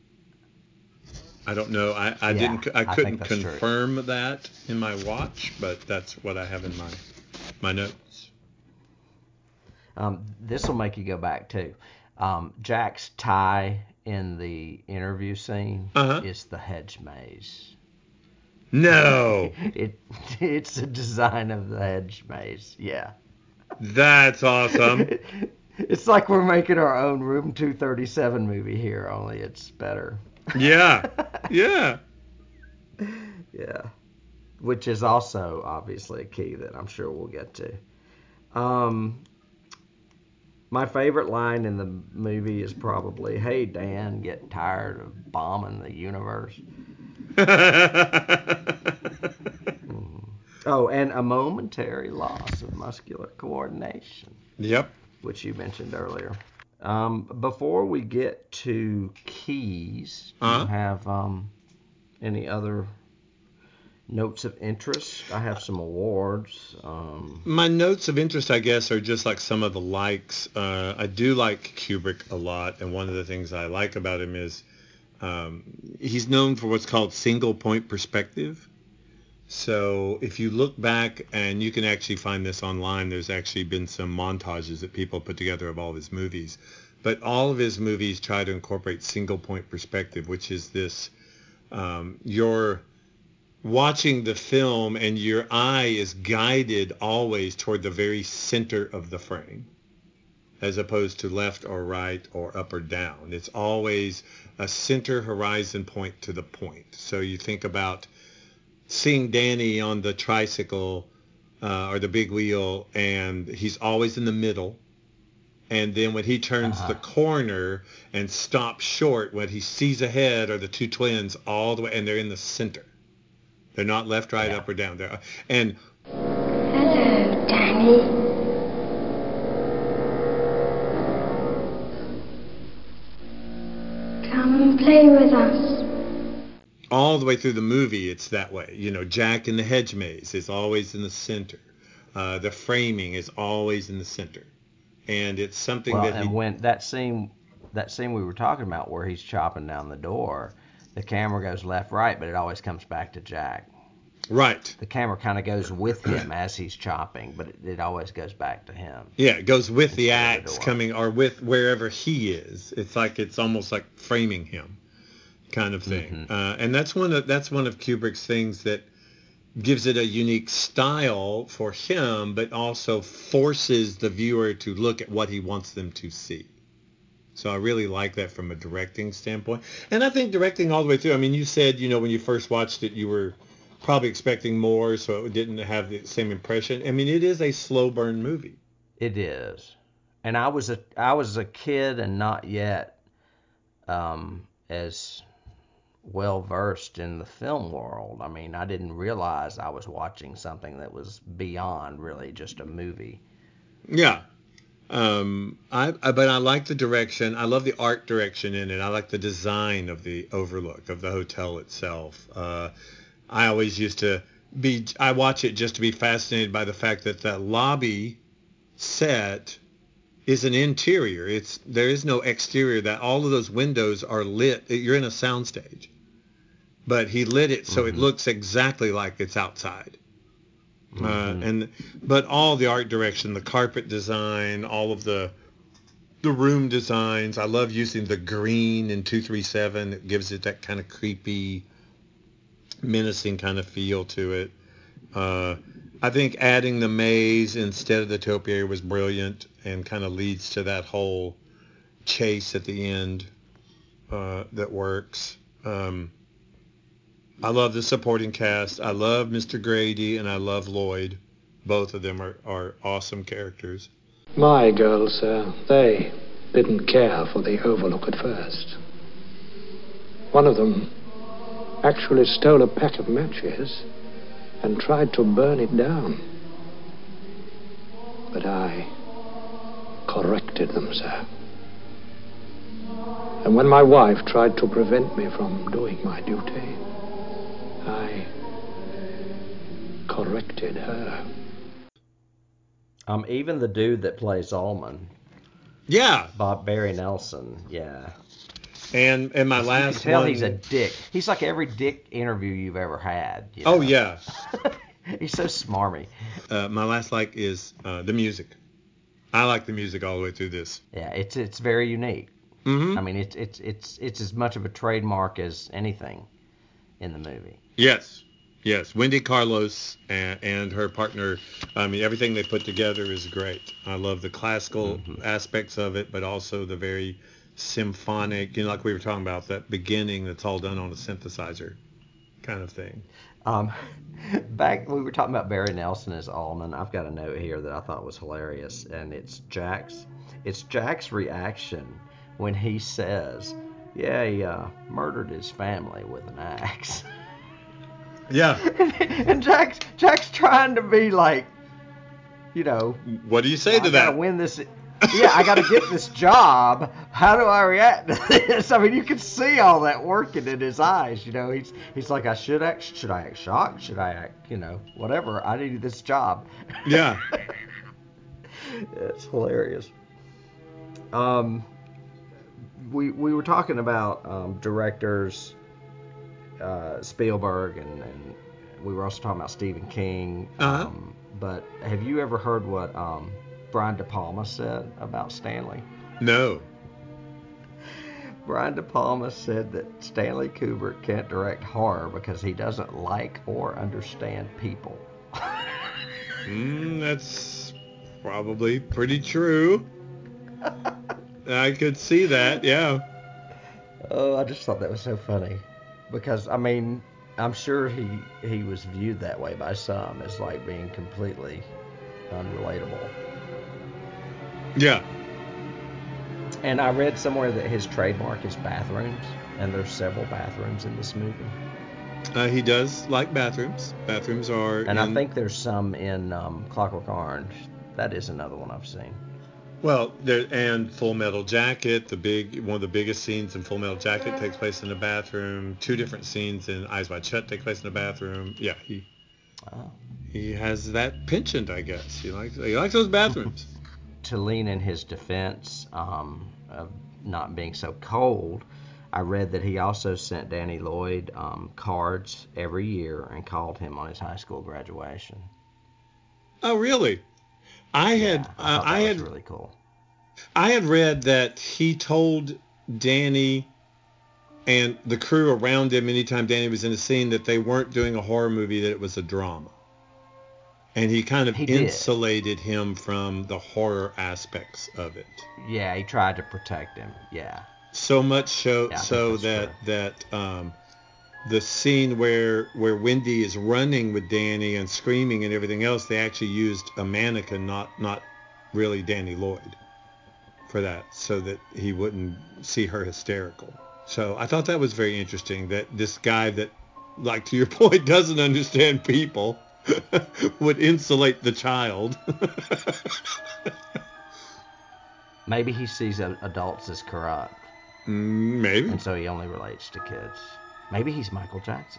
I don't know. I, I Yeah, didn't. I I couldn't think that's true. confirm that in my watch, but that's what I have in my my notes. Um, this will make you go back too. Um, Jack's tie in the interview scene Uh-huh. is the hedge maze. No, It it's a design of the hedge maze. Yeah. that's awesome. It's like we're making our own Room two thirty-seven movie here, only it's better. Yeah, yeah. Yeah. Which is also obviously a key that I'm sure we'll get to. Um, my favorite line in the movie is probably, "Hey, Dan, get tired of bombing the universe?" Oh, and a momentary loss of muscular coordination. Yep. Which you mentioned earlier. Um, before we get to keys, do uh-huh. you have um, any other notes of interest? I have some awards. Um, My notes of interest, I guess, are just like some of the likes. Uh, I do like Kubrick a lot, and one of the things I like about him is um, he's known for what's called single point perspective. So if you look back, and you can actually find this online, there's actually been some montages that people put together of all of his movies. But all of his movies try to incorporate single point perspective, which is this, um, you're watching the film and your eye is guided always toward the very center of the frame, as opposed to left or right or up or down. It's always a center horizon point to the point. So you think about seeing Danny on the tricycle uh, or the big wheel, and he's always in the middle. And then when he turns uh-huh. the corner and stops short, what he sees ahead are the two twins all the way, and they're in the center. They're not left, right, yeah. up, or down. They're, and hello, Danny. Come and play with us. all the way through the movie, it's that way. You know, Jack in the Hedge Maze is always in the center. Uh, the framing is always in the center, and it's something well, that and he, when that scene, that scene we were talking about where he's chopping down the door, the camera goes left, right, but it always comes back to Jack. right. The camera kind of goes with him as he's chopping, but it, it always goes back to him. Yeah, it goes with the instead of axe door. coming, or with wherever he is. It's like it's almost like framing him, kind of thing. Mhm. Uh, and that's one of that's one of Kubrick's things that gives it a unique style for him, but also forces the viewer to look at what he wants them to see. So I really like that from a directing standpoint. And I think directing all the way through, I mean, you said, you know, when you first watched it, you were probably expecting more, so it didn't have the same impression. I mean, it is a slow burn movie. It is. And I was a I was a kid and not yet um, as well versed in the film world. I mean, I didn't realize I was watching something that was beyond really just a movie. Yeah. Um, I, I but I like the direction. I love the art direction in it. I like the design of the overlook of the hotel itself. Uh, I always used to be. I watch it just to be fascinated by the fact that that lobby set is an interior. It's there is no exterior. That all of those windows are lit. You're in a soundstage, but he lit it so Mm-hmm. it looks exactly like it's outside. Mm-hmm. Uh, and but all the art direction, the carpet design, all of the the room designs. I love using the green in two three seven. It gives it that kind of creepy, menacing kind of feel to it. Uh, I think adding the maze instead of the topiary was brilliant and kind of leads to that whole chase at the end uh, that works. Um, I love the supporting cast. I love Mister Grady and I love Lloyd. Both of them are, are awesome characters. My girls, sir, they didn't care for the Overlook at first. One of them actually stole a pack of matches and tried to burn it down. But I corrected them, sir. And when my wife tried to prevent me from doing my duty, I corrected her. Um, even the dude that plays Ullman, Yeah. Bob Barry Nelson, yeah. And and my last you can tell one. he's a dick. He's like every dick interview you've ever had. You know? Oh yeah. He's so smarmy. Uh, my last like is uh, the music. I like the music all the way through this. Yeah, it's it's very unique. Mm-hmm. I mean, it's it's it's it's as much of a trademark as anything in the movie. Yes, yes. Wendy Carlos and, and her partner. I mean, everything they put together is great. I love the classical Mm-hmm. aspects of it, but also the very symphonic. You know, like we were talking about that beginning. That's all done on a synthesizer, kind of thing. Um, back we were talking about Barry Nelson as Ullman. I've got a note here that I thought was hilarious, and it's Jack's. It's Jack's reaction when he says, "Yeah, he uh, murdered his family with an axe." Yeah. and Jack's Jack's trying to be like, you know, what do you say to I that? gotta win this. Yeah, I gotta get this job. How do I react to this? I mean, you can see all that working in his eyes. You know, he's he's like, I should act. Should I act shocked? Should I act? You know, whatever. I need this job. Yeah. It's hilarious. Um, we we were talking about um, directors, uh, Spielberg, and, and we were also talking about Stephen King. Uh-huh. Um, but have you ever heard what um, Brian De Palma said about Stanley? No. Brian De Palma said that Stanley Kubrick can't direct horror because he doesn't like or understand people. Mm, that's probably pretty true. I could see that, yeah. Oh, I just thought that was so funny. Because, I mean, I'm sure he, he was viewed that way by some as like being completely unrelatable. Yeah. And I read somewhere that his trademark is bathrooms, and there's several bathrooms in this movie. Uh, he does like bathrooms. Bathrooms are And in, I think there's some in um, Clockwork Orange. That is another one I've seen. Well, there and Full Metal Jacket, the big one of the biggest scenes in Full Metal Jacket takes place in the bathroom. Two different scenes in Eyes Wide Shut take place in the bathroom. Yeah, he Oh. he has that penchant, I guess. He likes he likes those bathrooms. To lean in his defense um, of not being so cold, I read that he also sent Danny Lloyd um, cards every year and called him on his high school graduation. Oh, really? I had Yeah, I uh, thought I that had was really cool. I had read that he told Danny and the crew around him anytime Danny was in a scene that they weren't doing a horror movie, that it was a drama. And he kind of He did. insulated him from the horror aspects of it. Yeah, he tried to protect him. Yeah. So much so, Yeah, I think so that's that true. that um, the scene where where Wendy is running with Danny and screaming and everything else, they actually used a mannequin, not not really Danny Lloyd, for that, so that he wouldn't see her hysterical. So I thought that was very interesting, that this guy that, like to your point, doesn't understand people would insulate the child. Maybe he sees a- adults as corrupt, Mm, Maybe. and so he only relates to kids. Maybe he's Michael Jackson.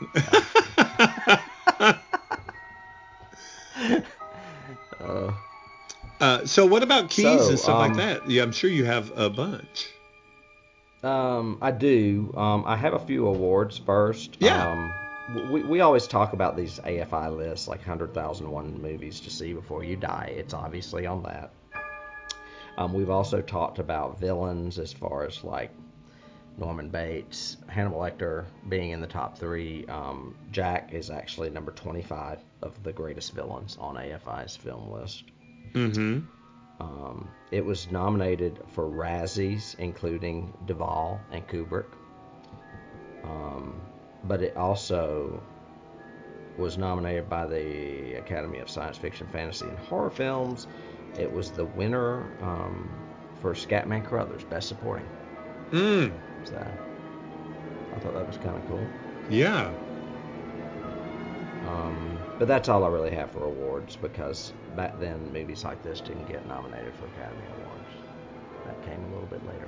uh, uh, so what about keys So, and stuff um, like that? Yeah, I'm sure you have a bunch. Um, I do. Um, I have a few awards first. Yeah. Um, we, we always talk about these A F I lists, like one hundred thousand one movies to see before you die. It's obviously on that. Um, we've also talked about villains as far as like Norman Bates, Hannibal Lecter being in the top three. Um, Jack is actually number twenty-five of the greatest villains on A F I's film list. Mm-hmm. Um, it was nominated for Razzies, including Duvall and Kubrick. Um, but it also was nominated by the Academy of Science Fiction, Fantasy, and Horror Films. It was the winner um, for Scatman Crothers, Best Supporting. Mm. So I thought that was kind of cool. Yeah. Um, but that's all I really have for awards, because back then movies like this didn't get nominated for Academy Awards. That came a little bit later.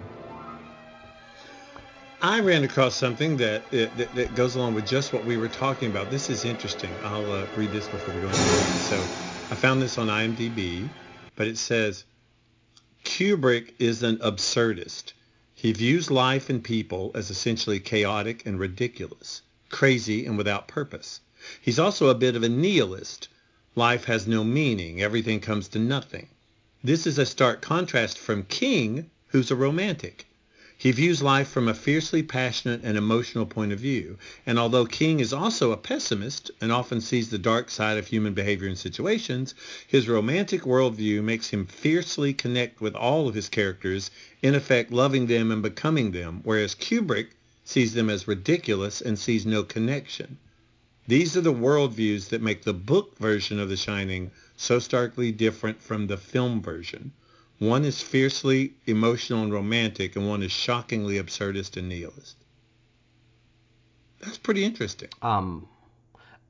I ran across something that, that that goes along with just what we were talking about. This is interesting. I'll uh, read this before we go into it. So I found this on IMDb, but it says, Kubrick is an absurdist. He views life and people as essentially chaotic and ridiculous, crazy and without purpose. He's also a bit of a nihilist. Life has no meaning. Everything comes to nothing. This is a stark contrast from King, who's a romantic. He views life from a fiercely passionate and emotional point of view, and although King is also a pessimist and often sees the dark side of human behavior and situations, his romantic worldview makes him fiercely connect with all of his characters, in effect loving them and becoming them, whereas Kubrick sees them as ridiculous and sees no connection. These are the worldviews that make the book version of The Shining so starkly different from the film version. One is fiercely emotional and romantic, and one is shockingly absurdist and nihilist. That's pretty interesting. Um,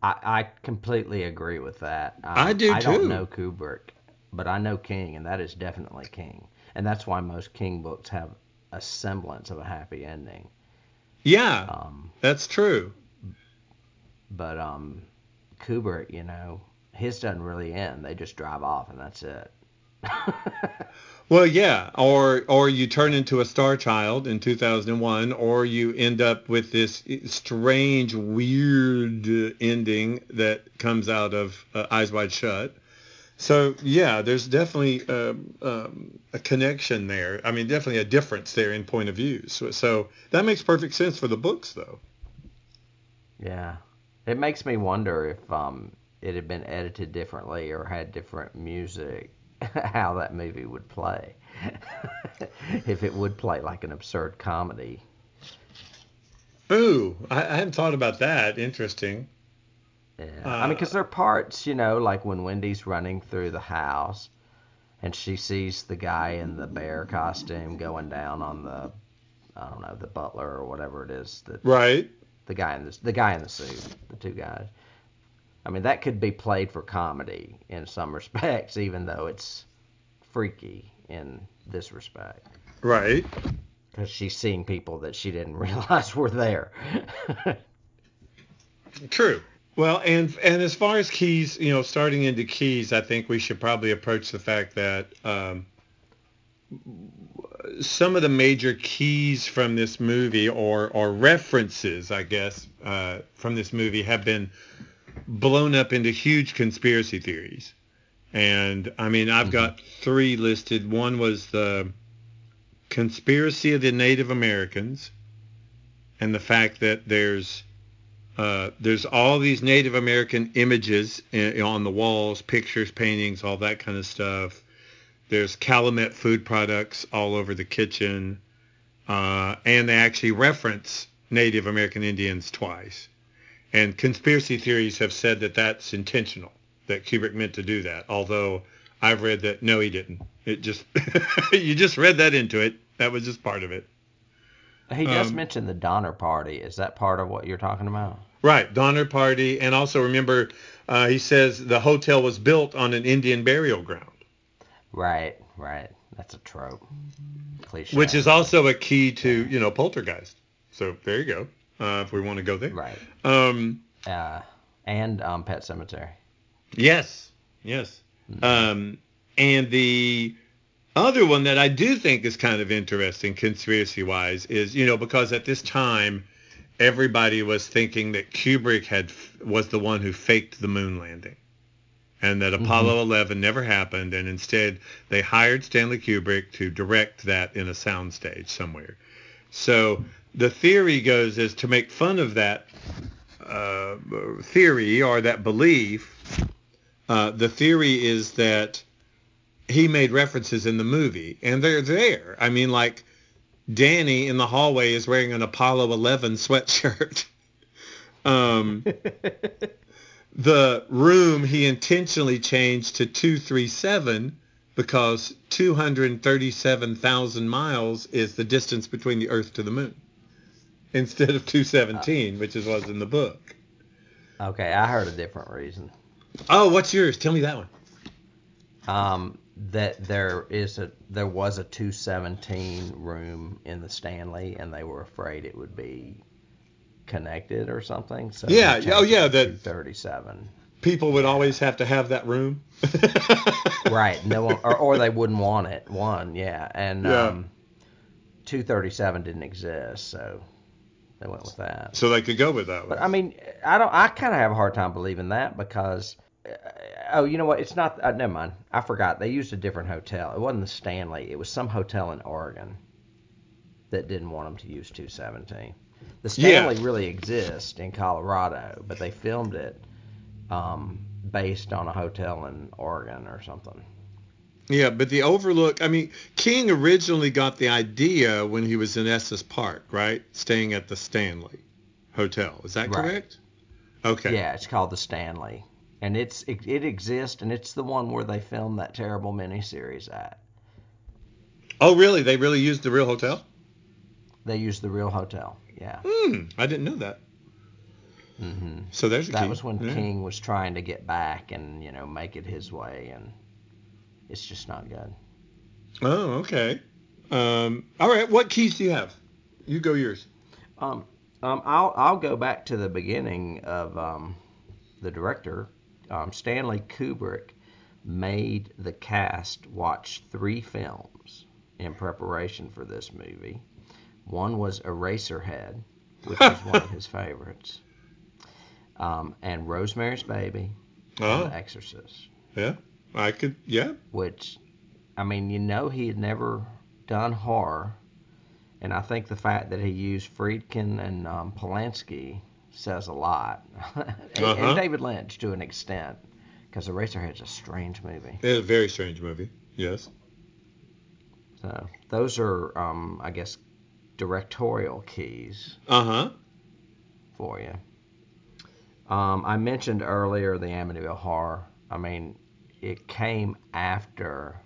I, I completely agree with that. Um, I do I too. don't know Kubrick, but I know King, and that is definitely King. And that's why most King books have a semblance of a happy ending. Yeah, Um, that's true. but um, Kubrick, you know, his doesn't really end. They just drive off, and that's it. Well, yeah, or or you turn into a star child in two thousand one, or you end up with this strange, weird uh, ending that comes out of uh, Eyes Wide Shut. So yeah, there's definitely um, um, a connection there. I mean, definitely a difference there in point of view. So, so that makes perfect sense for the books, though. Yeah. It makes me wonder if um, it had been edited differently or had different music, how that movie would play. If it would play like an absurd comedy. Ooh, I, I hadn't thought about that. Interesting. Yeah. I mean, Uh, because there are parts, you know, like when Wendy's running through the house and she sees the guy in the bear costume going down on the, I don't know, the butler or whatever it is, that right. the guy in the the guy in the suit, the two guys. I mean, that could be played for comedy in some respects, even though it's freaky in this respect. Right. Because she's seeing people that she didn't realize were there. True. Well, and and as far as keys, you know, starting into keys, I think we should probably approach the fact that um, some of the major keys from this movie, or or references, I guess, uh, from this movie, have been blown up into huge conspiracy theories. And I mean, I've Mm-hmm. got three listed. One was the conspiracy of the Native Americans, and the fact that there's uh, there's all these Native American images in, on the walls, pictures, paintings, all that kind of stuff. There's Calumet food products all over the kitchen, uh, and they actually reference Native American Indians twice. And conspiracy theories have said that that's intentional, that Kubrick meant to do that. Although I've read that no, he didn't. It just you just read that into it. That was just part of it. He does Um, mention the Donner Party. Is that part of what you're talking about? right, Donner Party, and also remember uh, he says the hotel was built on an Indian burial ground, Right, right. That's a trope. Cliche. which is also a key to Yeah. you know Poltergeist. So there you go. Uh, if we want to go there. Right. Um, Uh, and um, Pet Cemetery. yes, yes. Um, and the other one that I do think is kind of interesting conspiracy-wise is, you know, because at this time everybody was thinking that Kubrick had was the one who faked the moon landing, and that Apollo Mm-hmm. eleven never happened, and instead they hired Stanley Kubrick to direct that in a soundstage somewhere. So the theory goes is to make fun of that uh, theory or that belief. Uh, the theory is that he made references in the movie, and they're there. I mean, like, Danny in the hallway is wearing an Apollo eleven sweatshirt. um, the room he intentionally changed to two thirty-seven because two hundred thirty-seven thousand miles is the distance between the Earth to the moon, instead of two seventeen, which is was in the book. Okay, I heard a different reason. Oh, what's yours? Tell me that one. Um, that there is a there was a two seventeen room in the Stanley, and they were afraid it would be connected or something. So he Yeah. changed Oh, yeah. it to That two thirty-seven. people would Yeah. always have to have that room. Right. No one, or, or they wouldn't want it. One, yeah, and Yeah. um, two thirty-seven didn't exist, so they went with that. So they could go with that But one. I mean, I don't. I kind of have a hard time believing that because, uh, oh, you know what? It's not. Uh, never mind. I forgot. They used a different hotel. It wasn't the Stanley. It was some hotel in Oregon that didn't want them to use two seventeen. The Stanley Yeah. really exists in Colorado, but they filmed it um, based on a hotel in Oregon or something. Yeah, but the Overlook, I mean, King originally got the idea when he was in Estes Park, right? Staying at the Stanley Hotel. Is that Right. correct? Okay. Yeah, it's called the Stanley, and it's it, it exists, and it's the one where they filmed that terrible miniseries at. Oh, really? They really used the real hotel? They used the real hotel. Yeah. Hmm, I didn't know that. hmm And So there's a that key. was when Yeah. King was trying to get back and, you know, make it his way, and it's just not good. Oh, okay. Um, all right. What keys do you have? You go yours. Um, um, I'll I'll go back to the beginning of um, the director. Um, Stanley Kubrick made the cast watch three films in preparation for this movie. One was Eraserhead, which was one of his favorites, um, and Rosemary's Baby, and Oh, The Exorcist. yeah. I could. Yeah. Which, I mean, you know, he had never done horror. And I think the fact that he used Friedkin and um, Polanski says a lot. and, Uh-huh. and David Lynch to an extent, because Eraserhead's a strange movie. It's a very strange movie. Yes. So those are, um, I guess, directorial keys Uh-huh. for you. Um, I mentioned earlier the Amityville Horror. I mean, it came after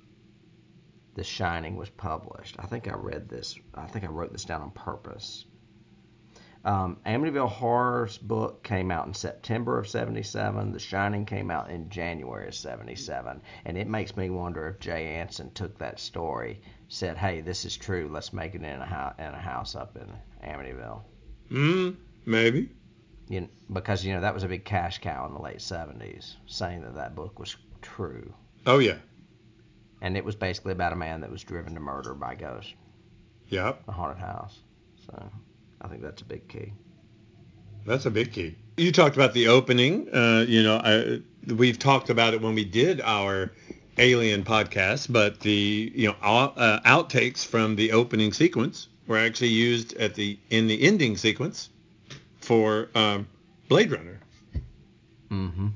The Shining was published. I think I read this. I think I wrote this down on purpose. Um, Amityville Horror's book came out in September of seventy-seven. The Shining came out in January of seventy-seven. And it makes me wonder if Jay Anson took that story, said, hey, this is true, let's make it in a, ho- in a house up in Amityville. Mm, maybe. You know, because, you know, that was a big cash cow in the late seventies, saying that that book was true. Oh, yeah. And it was basically about a man that was driven to murder by ghosts, Yep. a haunted house. So I think that's a big key. That's a big key. You talked about the opening. Uh, you know, I, we've talked about it when we did our Alien podcast, but the you know uh, outtakes from the opening sequence were actually used at the in the ending sequence for um, Blade Runner. Mm-hmm.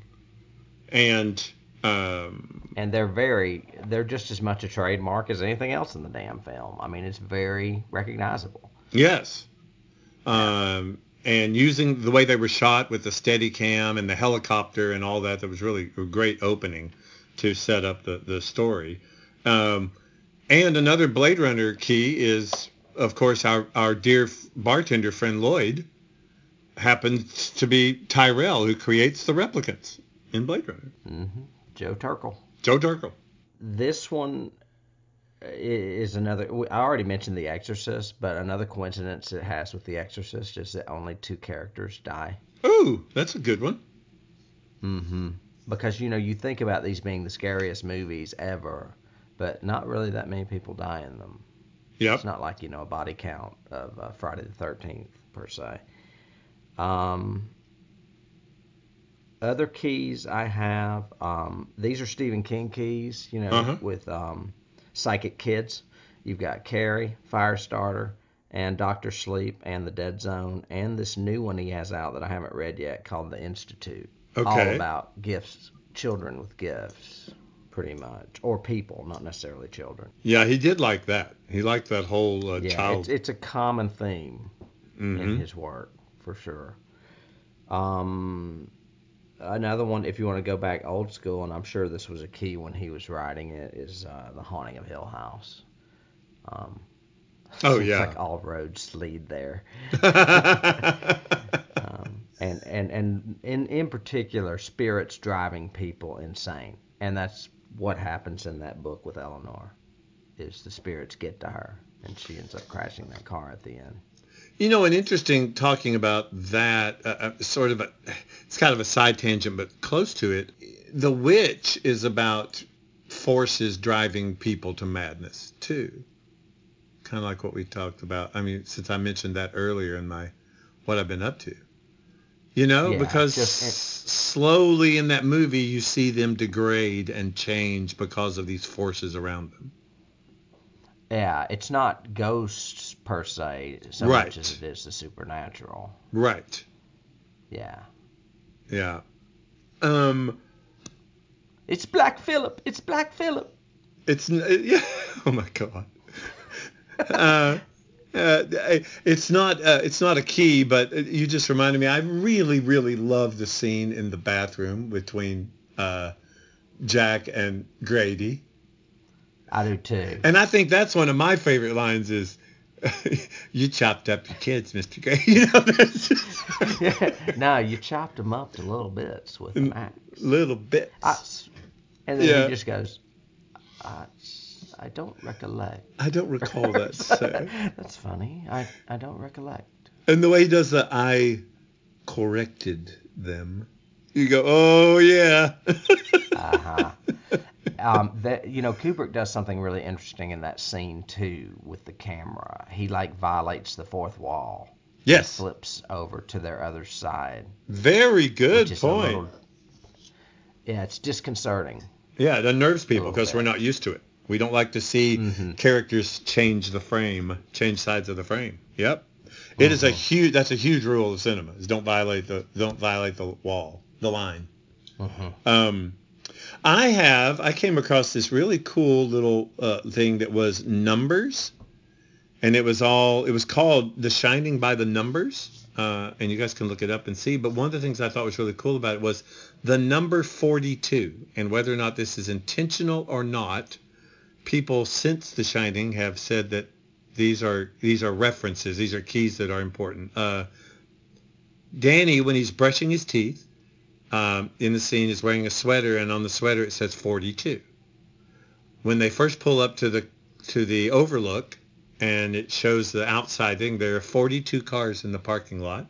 And um, and they're very they're just as much a trademark as anything else in the damn film. I mean, it's very recognizable. Yes. Um, and using the way they were shot with the Steadicam and the helicopter and all that, that was really a great opening to set up the, the story. Um, and another Blade Runner key is, of course, our, our dear bartender friend Lloyd happens to be Tyrell, who creates the replicants in Blade Runner. Mm-hmm. Joe Turkel. Joe Turkel. This one is another. I already mentioned The Exorcist, but another coincidence it has with The Exorcist is that only two characters die. Ooh, that's a good one. Mm-hmm. Because, you know, you think about these being the scariest movies ever, but not really that many people die in them. Yep. It's not like, you know, a body count of uh, Friday the thirteenth, per se. Um, other keys I have, um, these are Stephen King keys, you know, Uh-huh. with um, Psychic Kids. You've got Carrie, Firestarter, and Doctor Sleep, and The Dead Zone, and this new one he has out that I haven't read yet called The Institute. Okay. All about gifts, children with gifts, pretty much, or people, not necessarily children. Yeah, he did like that. He liked that whole uh, Yeah, child. it's, it's a common theme Mm-hmm. in his work, for sure. Um, another one, if you want to go back old school, and I'm sure this was a key when he was writing it, is uh, The Haunting of Hill House. Um, Oh, seems yeah. like all roads lead there. um, and and and in in particular, spirits driving people insane, and that's what happens in that book with Eleanor. Is the spirits get to her, and she ends up crashing that car at the end. You know, an interesting talking about that, uh, uh, sort of a, it's kind of a side tangent, but close to it. The Witch is about forces driving people to madness, too. Kind of like what we talked about. I mean, since I mentioned that earlier in my, what I've been up to. You know, Yeah, because just- s- slowly in that movie, you see them degrade and change because of these forces around them. Yeah, it's not ghosts per se so Right. much as it is the supernatural. Right. Yeah. Yeah. Um, It's Black Phillip. It's Black Phillip. it's, n- yeah. Oh my God. uh, uh, it's not uh, it's not a key, but you just reminded me. I really, really love the scene in the bathroom between uh, Jack and Grady. I do too. And I think that's one of my favorite lines is You chopped up your kids, Mister Gray. You know, that's just Yeah. No, you chopped them up to little bits with an axe. little bits. I, and then Yeah. he just goes, I, I don't recollect. I don't recall that. So. That's funny. I, I don't recollect. And the way he does the I corrected them. You go, oh, yeah. Uh-huh. Um, that you know, Kubrick does something really interesting in that scene too with the camera. He like violates the fourth wall. Yes. Flips over to their other side. Very good which is point. A little, yeah, it's disconcerting. Yeah, it unnerves people little because we're bit. not used to it. We don't like to see Mhm. characters change the frame, change sides of the frame. Yep. It is a huge. That's a huge rule of cinema. Is don't violate the don't violate the wall, the line. Mhm. Um, I have. I came across this really cool little uh, thing that was numbers, and it was all. It was called The Shining by the Numbers, uh, and you guys can look it up and see. But one of the things I thought was really cool about it was the number forty-two, and whether or not this is intentional or not, people since The Shining have said that these are these are references. These are keys that are important. Uh, Danny, when he's brushing his teeth. Um, in the scene is wearing a sweater, and on the sweater it says forty-two. When they first pull up to the to the overlook, and it shows the outside thing, there are forty-two cars in the parking lot.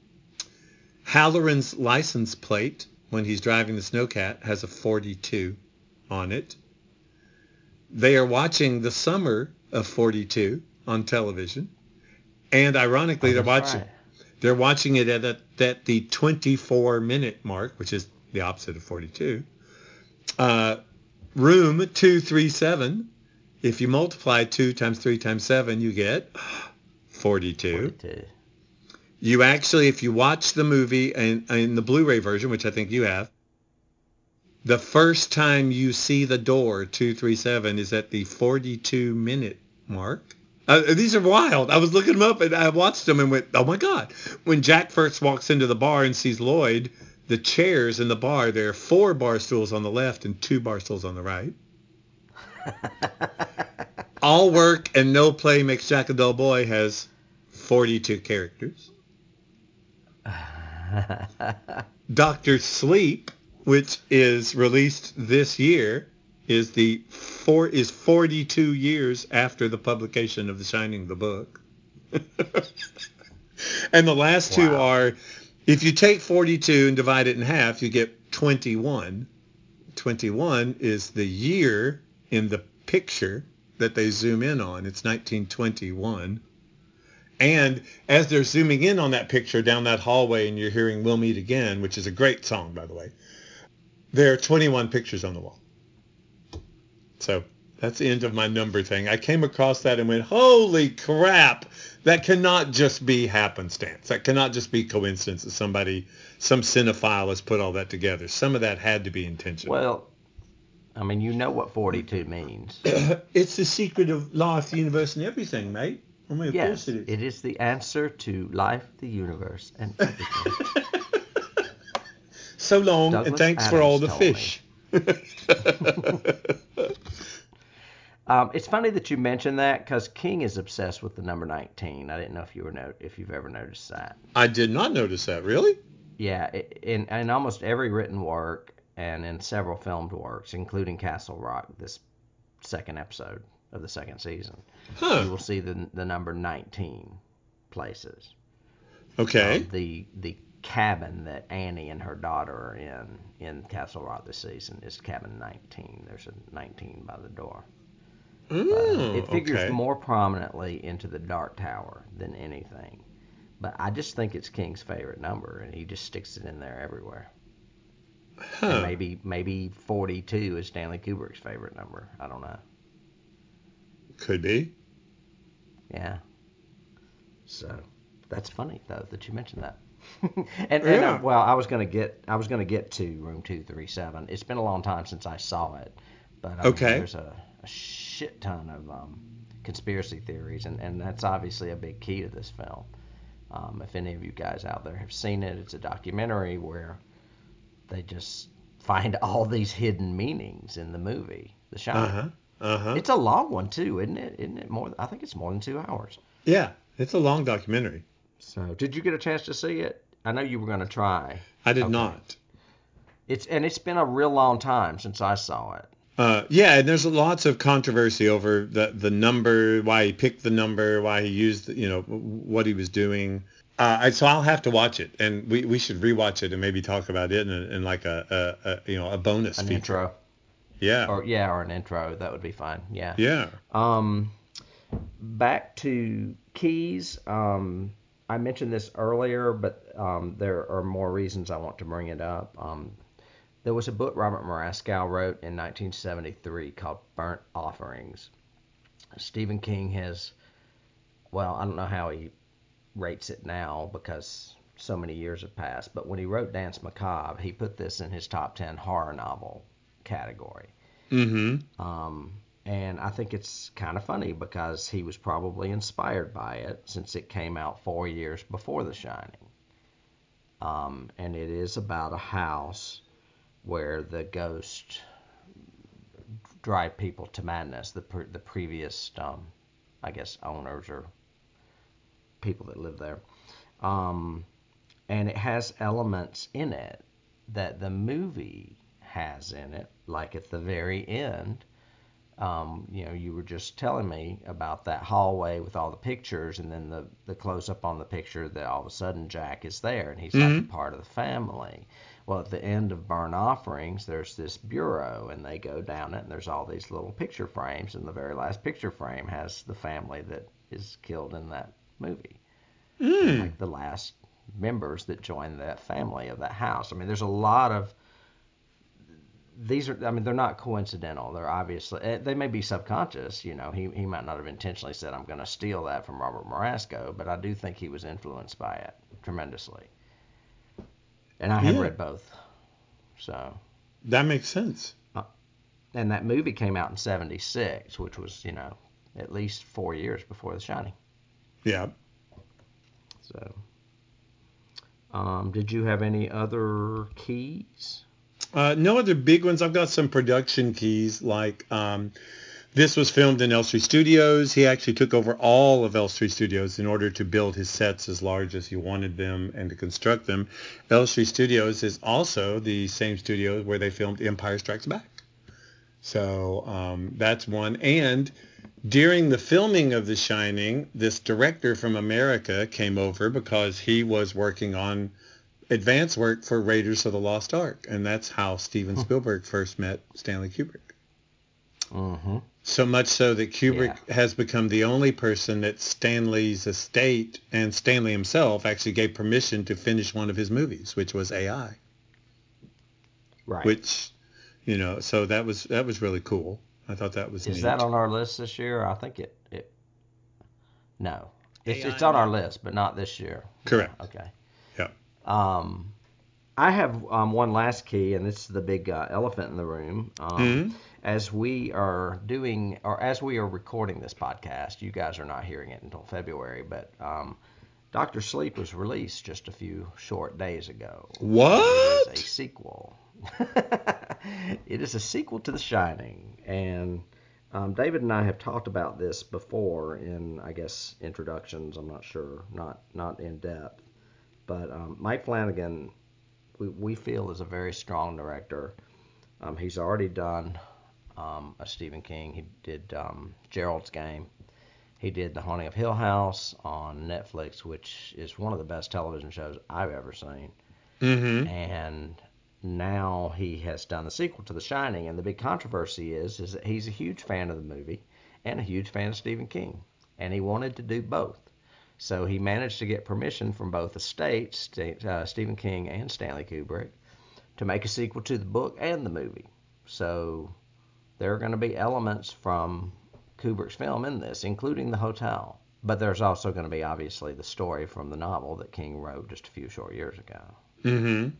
Halloran's license plate, when he's driving the Snowcat, has a forty-two on it. They are watching the summer of forty-two on television, and ironically, Oh, they're that's watching. right. They're watching it at, a, at the twenty-four minute mark, which is the opposite of forty-two. Uh, room two thirty-seven. If you multiply two times three times seven, you get forty-two. forty-two. You actually, if you watch the movie in, in the Blu-ray version, which I think you have, the first time you see the door two thirty-seven is at the forty-two minute mark. Uh, these are wild. I was looking them up and I watched them and went, oh my God. When Jack first walks into the bar and sees Lloyd, the chairs in the bar, there are four bar stools on the left and two bar stools on the right. All work and no play makes Jack a dull boy has forty-two characters. Doctor Sleep, which is released this year, is the four is forty-two years after the publication of The Shining, the book. And the last two Wow. are, if you take forty-two and divide it in half, you get twenty-one. twenty-one is the year in the picture that they zoom in on. It's nineteen twenty-one. And as they're zooming in on that picture down that hallway and you're hearing We'll Meet Again, which is a great song, by the way, there are twenty-one pictures on the wall. So that's the end of my number thing. I came across that and went, holy crap, that cannot just be happenstance. That cannot just be coincidence that somebody, some cinephile has put all that together. Some of that had to be intentional. Well, I mean, you know what forty-two means. It's the secret of life, the universe, and everything, mate. I mean, of Yes, course it is. it is the answer to life, the universe, and everything. So long, and Douglas thanks for all Adams the told me. fish. Um, it's funny that you mentioned that because King is obsessed with the number nineteen. I didn't know if you were no- if you've ever noticed that. I did not notice that. Really? Yeah, i- in in almost every written work and in several filmed works, including Castle Rock, this second episode of the second season, Huh. you will see the the number nineteen places. Okay. Um, the the cabin that Annie and her daughter are in in Castle Rock this season is cabin nineteen. There's a nineteen by the door. But, uh, Oh, it figures okay. more prominently into the Dark Tower than anything. But I just think it's King's favorite number, and he just sticks it in there everywhere. Huh. And maybe maybe forty-two is Stanley Kubrick's favorite number. I don't know. Could be. Yeah. So that's funny though that you mentioned that. and and Yeah. uh, well, I was gonna get I was gonna get to Room two thirty-seven. It's been a long time since I saw it, but I mean, Okay. there's a, a shit ton of um, conspiracy theories, and, and that's obviously a big key to this film. Um, if any of you guys out there have seen it, it's a documentary where they just find all these hidden meanings in the movie, The Shining. Uh-huh. Uh-huh. It's a long one too, isn't it? Isn't it more? I think it's more than two hours. Yeah, it's a long documentary. So, did you get a chance to see it? I know you were going to try. I did Okay. not. It's and it's been a real long time since I saw it. Uh, yeah, and there's lots of controversy over the the number, why he picked the number, why he used, you know, what he was doing. Uh, I, so I'll have to watch it, and we, we should rewatch it and maybe talk about it in, in like a, a, a you know a bonus An feature. intro. Yeah. Or yeah, or an intro. That would be fine. Yeah. Yeah. Um, back to Keys. Um, I mentioned this earlier, but um, there are more reasons I want to bring it up. Um, there was a book Robert Muraskow wrote in nineteen seventy-three called Burnt Offerings. Stephen King has, well, I don't know how he rates it now because so many years have passed, but when he wrote Danse Macabre, he put this in his top ten horror novel category. Mm-hmm. Um, and I think it's kind of funny because he was probably inspired by it since it came out four years before The Shining. Um, and it is about a house where the ghost drive people to madness. The pre- the previous, um, I guess, owners or people that live there. Um, and it has elements in it that the movie has in it, like at the very end. Um, you know, you were just telling me about that hallway with all the pictures, and then the, the close up on the picture that all of a sudden Jack is there, and he's Mm-hmm. like a part of the family. Well, at the end of Burnt Offerings, there's this bureau, and they go down it, and there's all these little picture frames, and the very last picture frame has the family that is killed in that movie. Mm. Like the last members that join that family of that house. I mean, there's a lot of these are. I mean, they're not coincidental. They're obviously they may be subconscious. You know, he he might not have intentionally said, "I'm going to steal that from Robert Muraskow," but I do think he was influenced by it tremendously. And I have Yeah. read both, so. That makes sense. Uh, and that movie came out in seventy-six, which was, you know, at least four years before The Shining. Yeah. So, um, did you have any other keys? Uh, no other big ones. I've got some production keys, like um, this was filmed in Elstree Studios. He actually took over all of Elstree Studios in order to build his sets as large as he wanted them and to construct them. Elstree Studios is also the same studio where they filmed Empire Strikes Back. So um, that's one. And during the filming of The Shining, this director from America came over because he was working on advance work for Raiders of the Lost Ark. And that's how Steven Spielberg first met Stanley Kubrick. Mm-hmm. So much so that Kubrick Yeah. has become the only person that Stanley's estate and Stanley himself actually gave permission to finish one of his movies, which was A I. Right. Which, you know, so that was that was really cool. I thought that was Is neat. that on our list this year? I think it. it no, it's A I it's on our Map. list, but not this year. Correct. Yeah, okay. Yeah. Um, I have um, one last key, and this is the big uh, elephant in the room. Um, Mhm. As we are doing, or as we are recording this podcast, you guys are not hearing it until February, but um, Doctor Sleep was released just a few short days ago. What? It is a sequel. It is a sequel to The Shining, and um, David and I have talked about this before in, I guess, introductions. I'm not sure, not not in depth, but um, Mike Flanagan, we we feel is a very strong director. Um, he's already done um, a Stephen King. He did um, Gerald's Game. He did The Haunting of Hill House on Netflix, which is one of the best television shows I've ever seen. Mm-hmm. And now he has done the sequel to The Shining, and the big controversy is is that he's a huge fan of the movie and a huge fan of Stephen King, and he wanted to do both. So he managed to get permission from both estates, uh, Stephen King and Stanley Kubrick, to make a sequel to the book and the movie. So there are going to be elements from Kubrick's film in this, including the hotel. But there's also going to be, obviously, the story from the novel that King wrote just a few short years ago. Mm-hmm.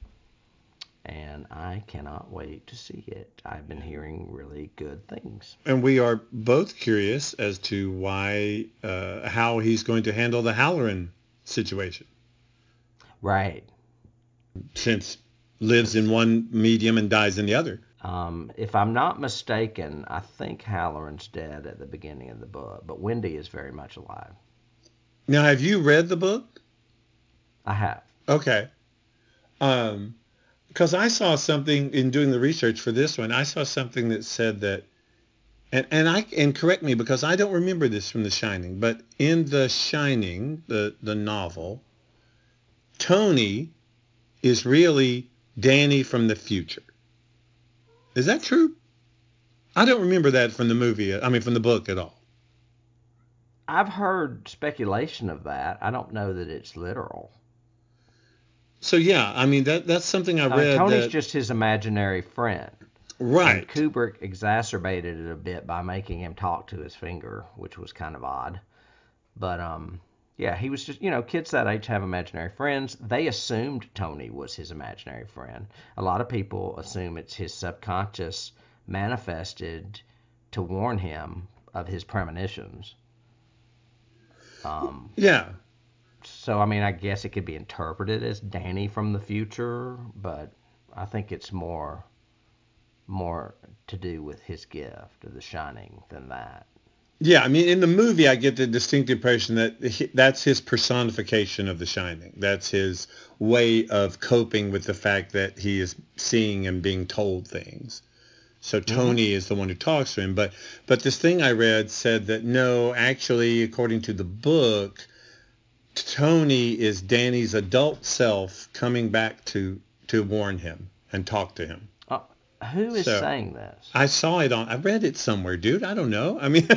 And I cannot wait to see it. I've been hearing really good things. And we are both curious as to why, uh, how he's going to handle the Halloran situation. Right. Since lives in one medium and dies in the other. Um, if I'm not mistaken, I think Halloran's dead at the beginning of the book, but Wendy is very much alive. Now, have you read the book? I have. Okay. Um, because I saw something in doing the research for this one. I saw something that said that, and and I and correct me because I don't remember this from The Shining, but in The Shining, the the novel, Tony is really Danny from the future. Is that true? I don't remember that from the movie. I mean, from the book at all. I've heard speculation of that. I don't know that it's literal. So yeah, I mean that that's something I I mean, read. Tony's that, just his imaginary friend. right. And Kubrick exacerbated it a bit by making him talk to his finger, which was kind of odd. But um, yeah, he was just, you know, kids that age have imaginary friends. They assumed Tony was his imaginary friend. A lot of people assume it's his subconscious manifested to warn him of his premonitions. Um, Yeah. so, I mean, I guess it could be interpreted as Danny from the future, but I think it's more more to do with his gift of The Shining than that. Yeah, I mean, in the movie, I get the distinct impression that he, that's his personification of The Shining. That's his way of coping with the fact that he is seeing and being told things. So Tony mm-hmm. is the one who talks to him. But but this thing I read said that no, actually, according to the book, Tony is Danny's adult self coming back to to warn him and talk to him. Uh, who is so, saying this? I saw it on. I read it somewhere, dude. I don't know. I mean.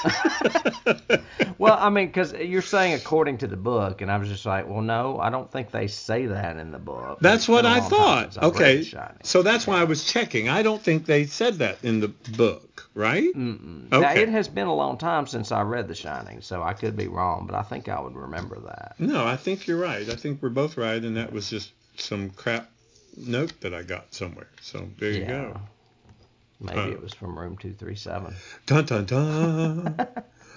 Well, I mean, because you're saying according to the book, and I was just like, well, no, I don't think they say that in the book. That's what I thought. Okay, so that's yeah. why I was checking. I don't think they said that in the book, right? Mm-mm. Okay. Now, it has been a long time since I read The Shining, so I could be wrong, but I think I would remember that. No, I think you're right. I think we're both right, and that was just some crap note that I got somewhere. So there you yeah. go. Maybe uh, it was from room two three seven. Dun dun dun.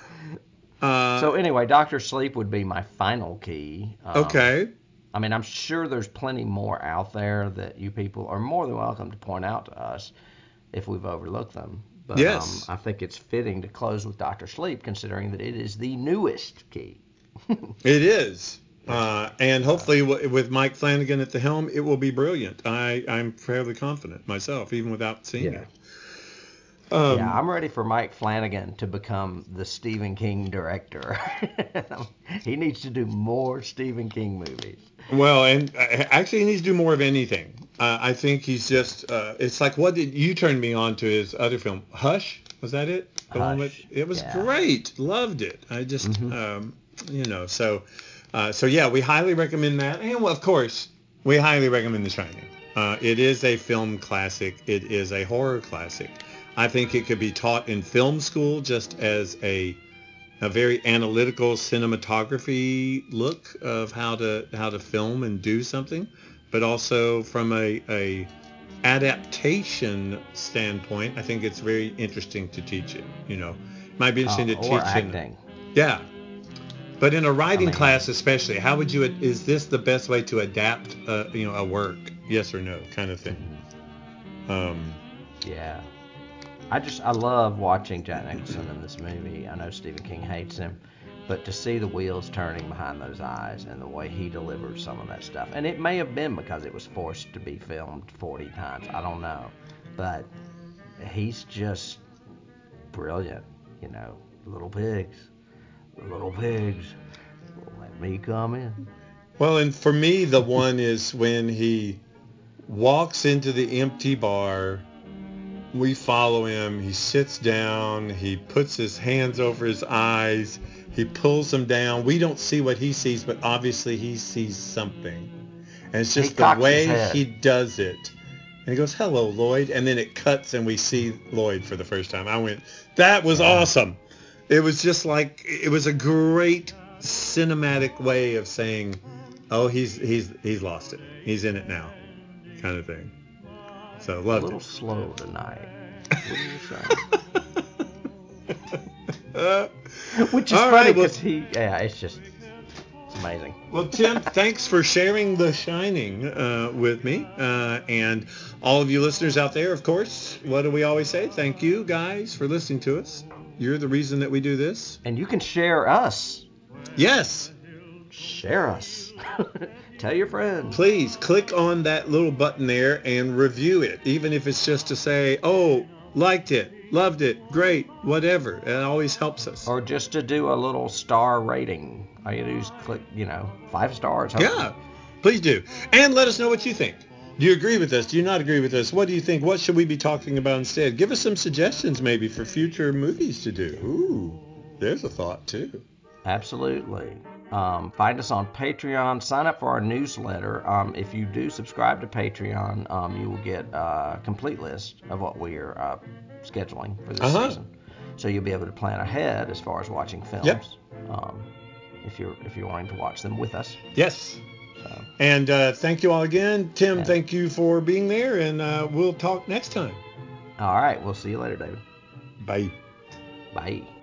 uh, so anyway, Doctor Sleep would be my final key. Um, okay. I mean, I'm sure there's plenty more out there that you people are more than welcome to point out to us if we've overlooked them. But yes. um, I think it's fitting to close with Doctor Sleep, considering that it is the newest key. It is. Uh, and hopefully w- with Mike Flanagan at the helm, it will be brilliant. I, I'm fairly confident myself, even without seeing yeah. it. Um, yeah, I'm ready for Mike Flanagan to become the Stephen King director. He needs to do more Stephen King movies. Well, and uh, actually he needs to do more of anything. Uh, I think he's just, uh, it's like, what did you turn me on to his other film? Hush? Was that it? The Hush. one with, it was yeah. great. Loved it. I just, mm-hmm. um, you know, so, uh, so yeah, we highly recommend that. And well, of course, we highly recommend The Shining. Uh, it is a film classic. It is a horror classic. I think it could be taught in film school just as a a very analytical cinematography look of how to how to film and do something, but also from a, a adaptation standpoint, I think it's very interesting to teach it. You know, it might be interesting uh, to or teach acting. In, yeah, but in a writing I mean, class especially, how would you? Is this the best way to adapt? Uh, you know, a work? Yes or no, kind of thing. Mm-hmm. Um, yeah. I just, I love watching Jack Nicholson in this movie. I know Stephen King hates him, but to see the wheels turning behind those eyes and the way he delivers some of that stuff, and it may have been because it was forced to be filmed forty times, I don't know, but he's just brilliant, you know, little pigs, little pigs, let me come in. Well, and for me, the one is when he walks into the empty bar. We follow him. He sits down. He puts his hands over his eyes. He pulls them down. We don't see what he sees, but obviously he sees something. And it's just the way he does it. And he goes, "Hello, Lloyd." And then it cuts and we see Lloyd for the first time. I went, that was yeah. awesome. It was just like, it was a great cinematic way of saying, oh, he's he's he's lost it. He's in it now, kind of thing. So loved a little it. slow tonight. What are you saying? Which is All funny right, well, because he, yeah, it's just amazing. Well, Tim, thanks for sharing The Shining uh, with me. Uh, and all of you listeners out there, of course, what do we always say? Thank you, guys, for listening to us. You're the reason that we do this. And you can share us. Yes. Share us. Tell your friends. Please click on that little button there and review it, even if it's just to say, oh, liked it, loved it, great, whatever. It always helps us. Or just to do a little star rating. All you do is click, you know, five stars. Hopefully. Yeah, please do. And let us know what you think. Do you agree with us? Do you not agree with us? What do you think? What should we be talking about instead? Give us some suggestions maybe for future movies to do. Ooh, there's a thought too. Absolutely. Um, find us on Patreon. Sign up for our newsletter. Um, if you do subscribe to Patreon, um, you will get a complete list of what we are uh, scheduling for this uh-huh. season. So you'll be able to plan ahead as far as watching films. Yep. Um, if you're if you're wanting to watch them with us. Yes. So. And uh, thank you all again. Tim, and, thank you for being there, and uh, we'll talk next time. All right. We'll see you later, David. Bye. Bye.